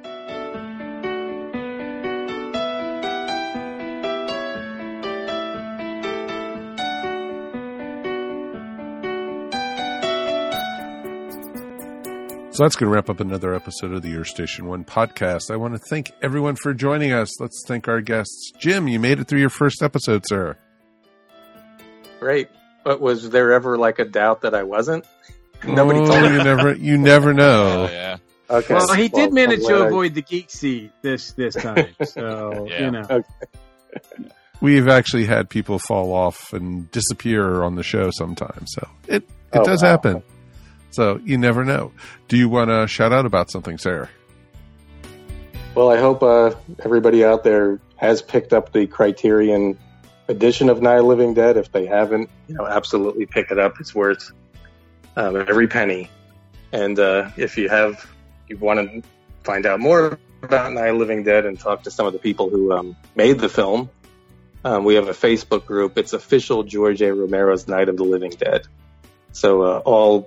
So that's going to wrap up another episode of the Earth Station One podcast. I want to thank everyone for joining us. Let's thank our guests. Jim, you made it through your first episode, sir. Great. But was there ever like a doubt that I wasn't? Nobody told me. You never know. Oh, yeah. Okay. Well, he did manage to avoid the geek seat this time. So, Yeah. you know. Okay. We've actually had people fall off and disappear on the show sometimes. So it does happen. So you never know. Do you want to shout out about something, Sarah? Well, I hope everybody out there has picked up the Criterion edition of Night of the Living Dead. If they haven't, absolutely pick it up. It's worth every penny. And if you want to find out more about Night of the Living Dead and talk to some of the people who made the film, we have a Facebook group. It's official George A. Romero's Night of the Living Dead. So all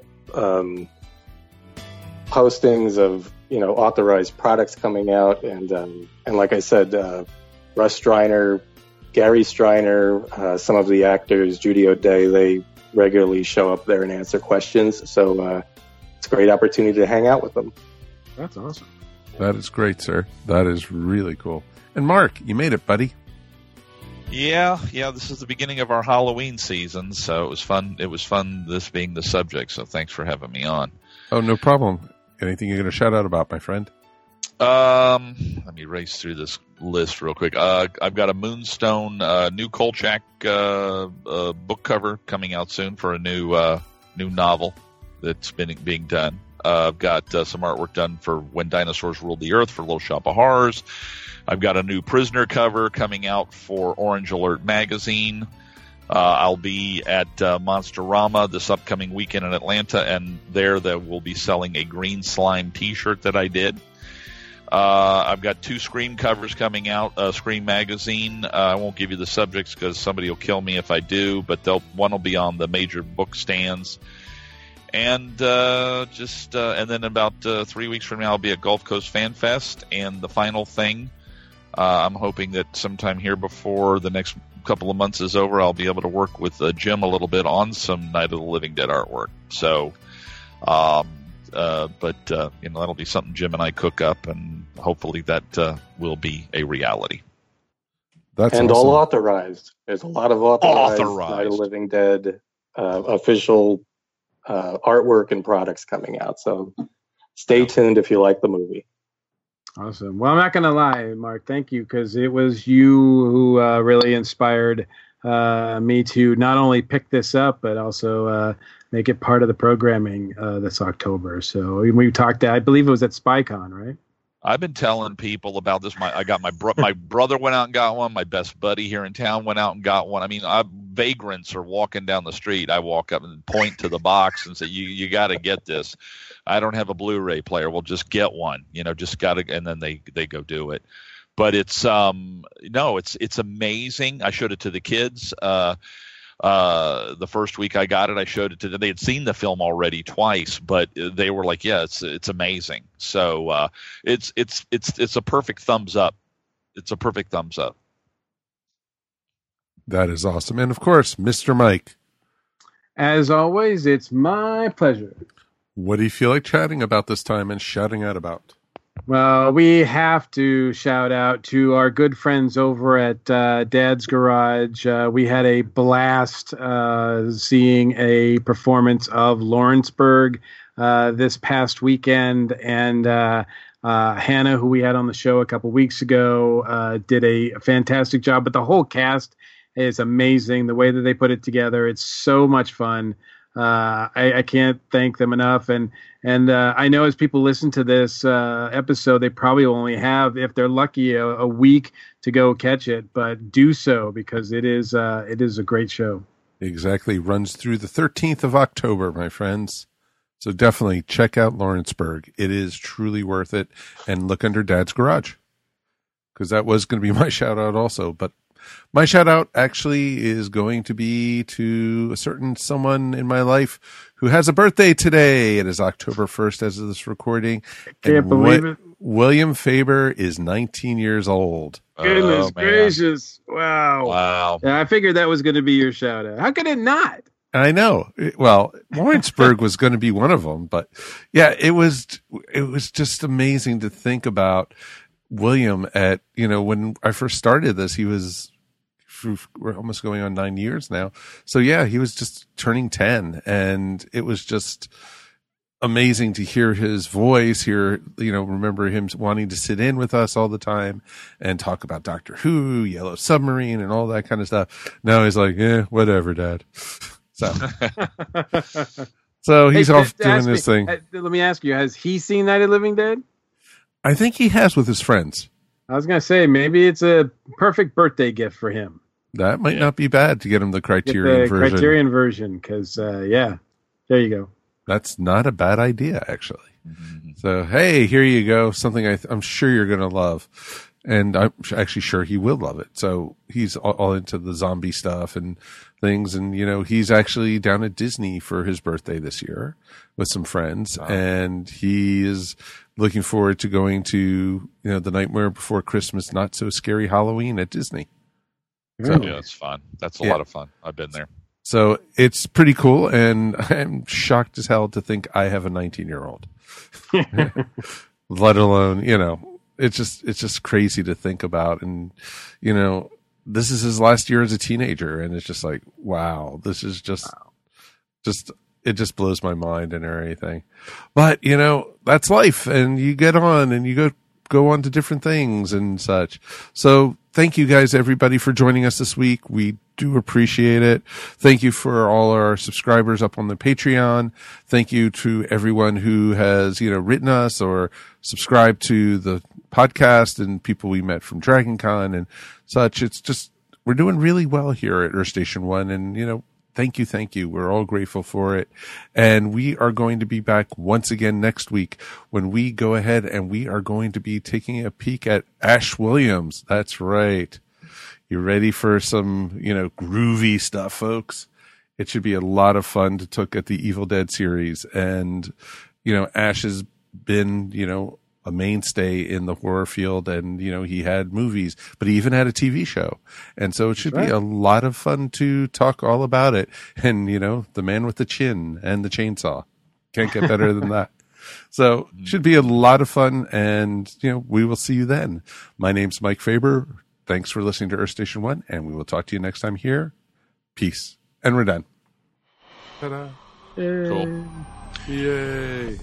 postings of authorized products coming out, and like I said, Russ Striner, Gary Striner, some of the actors, Judy O'Day, they regularly show up there and answer questions. So it's a great opportunity to hang out with them. That's awesome. That is great, sir. That is really cool. And Mark, you made it, buddy. Yeah. This is the beginning of our Halloween season, so it was fun. It was fun, this being the subject. So thanks for having me on. Oh, no problem. Anything you're going to shout out about, my friend? Let me race through this list real quick. I've got a Moonstone, new Kolchak book cover coming out soon for a new novel that's being done. I've got some artwork done for When Dinosaurs Ruled the Earth for Little Shop of Horrors. I've got a new Prisoner cover coming out for Orange Alert magazine. I'll be at Monsterama this upcoming weekend in Atlanta, and there we'll be selling a Green Slime T-shirt that I did. I've got 2 Scream covers coming out, Scream magazine. I won't give you the subjects because somebody will kill me if I do, but one will be on the major book stands. And and then about 3 weeks from now, I'll be at Gulf Coast Fan Fest. And the final thing, I'm hoping that sometime here before the next couple of months is over, I'll be able to work with Jim a little bit on some Night of the Living Dead artwork. So, that'll be something Jim and I cook up, and hopefully that will be a reality. That's and awesome. all authorized. There's a lot of authorized Night of the Living Dead official artwork and products coming out. So stay tuned if you like the movie. Awesome. Well, I'm not going to lie, Mark. Thank you, because it was you who really inspired me to not only pick this up, but also make it part of the programming this October. So we talked, I believe it was at SpyCon, right? I've been telling people about this. I got my brother went out and got one. My best buddy here in town went out and got one. I mean, vagrants are walking down the street. I walk up and point to the box and say, "You got to get this." I don't have a Blu-ray player. Well, just get one. Just got to, and then they go do it. But it's it's amazing. I showed it to the kids. The first week I got it, I showed it to them. They had seen the film already twice, but they were like, "Yeah, it's amazing." So it's a perfect thumbs up. It's a perfect thumbs up. That is awesome, and of course, Mr. Mike. As always, it's my pleasure. What do you feel like chatting about this time and shouting out about? Well, we have to shout out to our good friends over at Dad's Garage. We had a blast seeing a performance of Lawrenceburg this past weekend, and Hannah, who we had on the show a couple weeks ago, did a fantastic job. But the whole cast is amazing. The way that they put it together, it's so much fun. I can't thank them enough. And I know as people listen to this episode, they probably only have, if they're lucky, a week to go catch it. But do so, because it is a great show. Exactly. Runs through the 13th of October, my friends. So definitely check out Lawrenceburg. It is truly worth it. And look under Dad's Garage, because that was going to be my shout out also. But my shout out actually is going to be to a certain someone in my life who has a birthday today. It is October 1st as of this recording. Can't believe it. William Faber is 19 years old. Goodness gracious. Wow. Yeah, I figured that was going to be your shout out. How could it not? I know. Well, Lawrenceburg was going to be one of them, but yeah, it was just amazing to think about William at, when I first started this, we're almost going on 9 years now. So yeah, he was just turning 10, and it was just amazing to hear his voice, remember him wanting to sit in with us all the time and talk about Doctor Who, Yellow Submarine, and all that kind of stuff. Now he's like, whatever, Dad. So he's off doing this thing. Let me ask you, has he seen Night of the Living Dead? I think he has with his friends. I was going to say, maybe it's a perfect birthday gift for him. That might not be bad to get him the Criterion version. Criterion version, because, there you go. That's not a bad idea, actually. Mm-hmm. So, hey, here you go. Something I'm sure you're going to love. And I'm actually sure he will love it. So he's all into the zombie stuff and things. And, he's actually down at Disney for his birthday this year with some friends. Wow. And he is looking forward to going to, the Nightmare Before Christmas Not So Scary Halloween at Disney. So, yeah, it's fun. That's a lot of fun. I've been there. So it's pretty cool. And I'm shocked as hell to think I have a 19-year-old, let alone, it's just crazy to think about. And, this is his last year as a teenager. And it's just like, wow, this is it just blows my mind and everything. But, that's life, and you get on and you go on to different things and such. So thank you guys, everybody, for joining us this week. We do appreciate it. Thank you for all our subscribers up on the Patreon. Thank you to everyone who has, written us or subscribed to the podcast, and people we met from Dragon Con and such. It's just, we're doing really well here at Earth Station One, and, thank you. We're all grateful for it. And we are going to be back once again next week when we go ahead and we are going to be taking a peek at Ash Williams. That's right. You ready for some, groovy stuff, folks? It should be a lot of fun to look at the Evil Dead series. And, Ash has been, a mainstay in the horror field, and he had movies, but he even had a TV show, and so it should be a lot of fun to talk all about it. And the man with the chin and the chainsaw, can't get better than that. So it should be a lot of fun, and we will see you then. My name's Mike Faber. Thanks for listening to Earth Station One, and we will talk to you next time here. Peace, and we're done. Ta-da! Yay. Cool. Yay!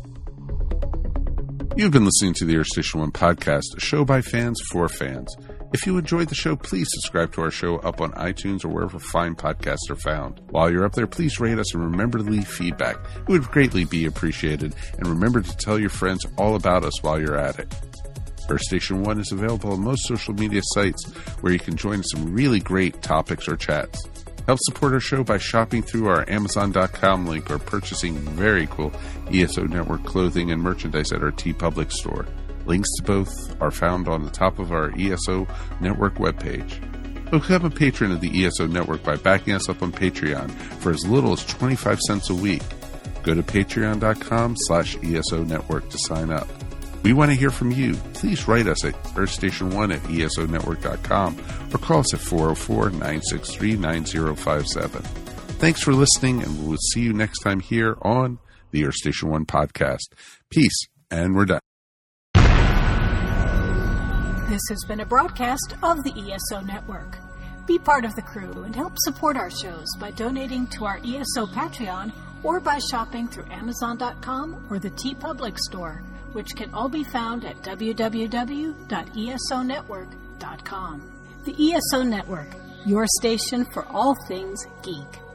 You've been listening to the Earth Station One podcast, a show by fans for fans. If you enjoyed the show, please subscribe to our show up on iTunes or wherever fine podcasts are found. While you're up there, please rate us and remember to leave feedback. It would greatly be appreciated. And remember to tell your friends all about us while you're at it. Earth Station One is available on most social media sites where you can join some really great topics or chats. Help support our show by shopping through our Amazon.com link or purchasing very cool ESO Network clothing and merchandise at our TeePublic store. Links to both are found on the top of our ESO Network webpage. Become a patron of the ESO Network by backing us up on Patreon for as little as 25 cents a week. Go to patreon.com/ESO Network to sign up. We want to hear from you. Please write us at earthstation1@esonetwork.com or call us at 404-963-9057. Thanks for listening, and we'll see you next time here on the Earth Station One podcast. Peace, and we're done. This has been a broadcast of the ESO Network. Be part of the crew and help support our shows by donating to our ESO Patreon or by shopping through Amazon.com or the TeePublic store, which can all be found at www.esonetwork.com. The ESO Network, your station for all things geek.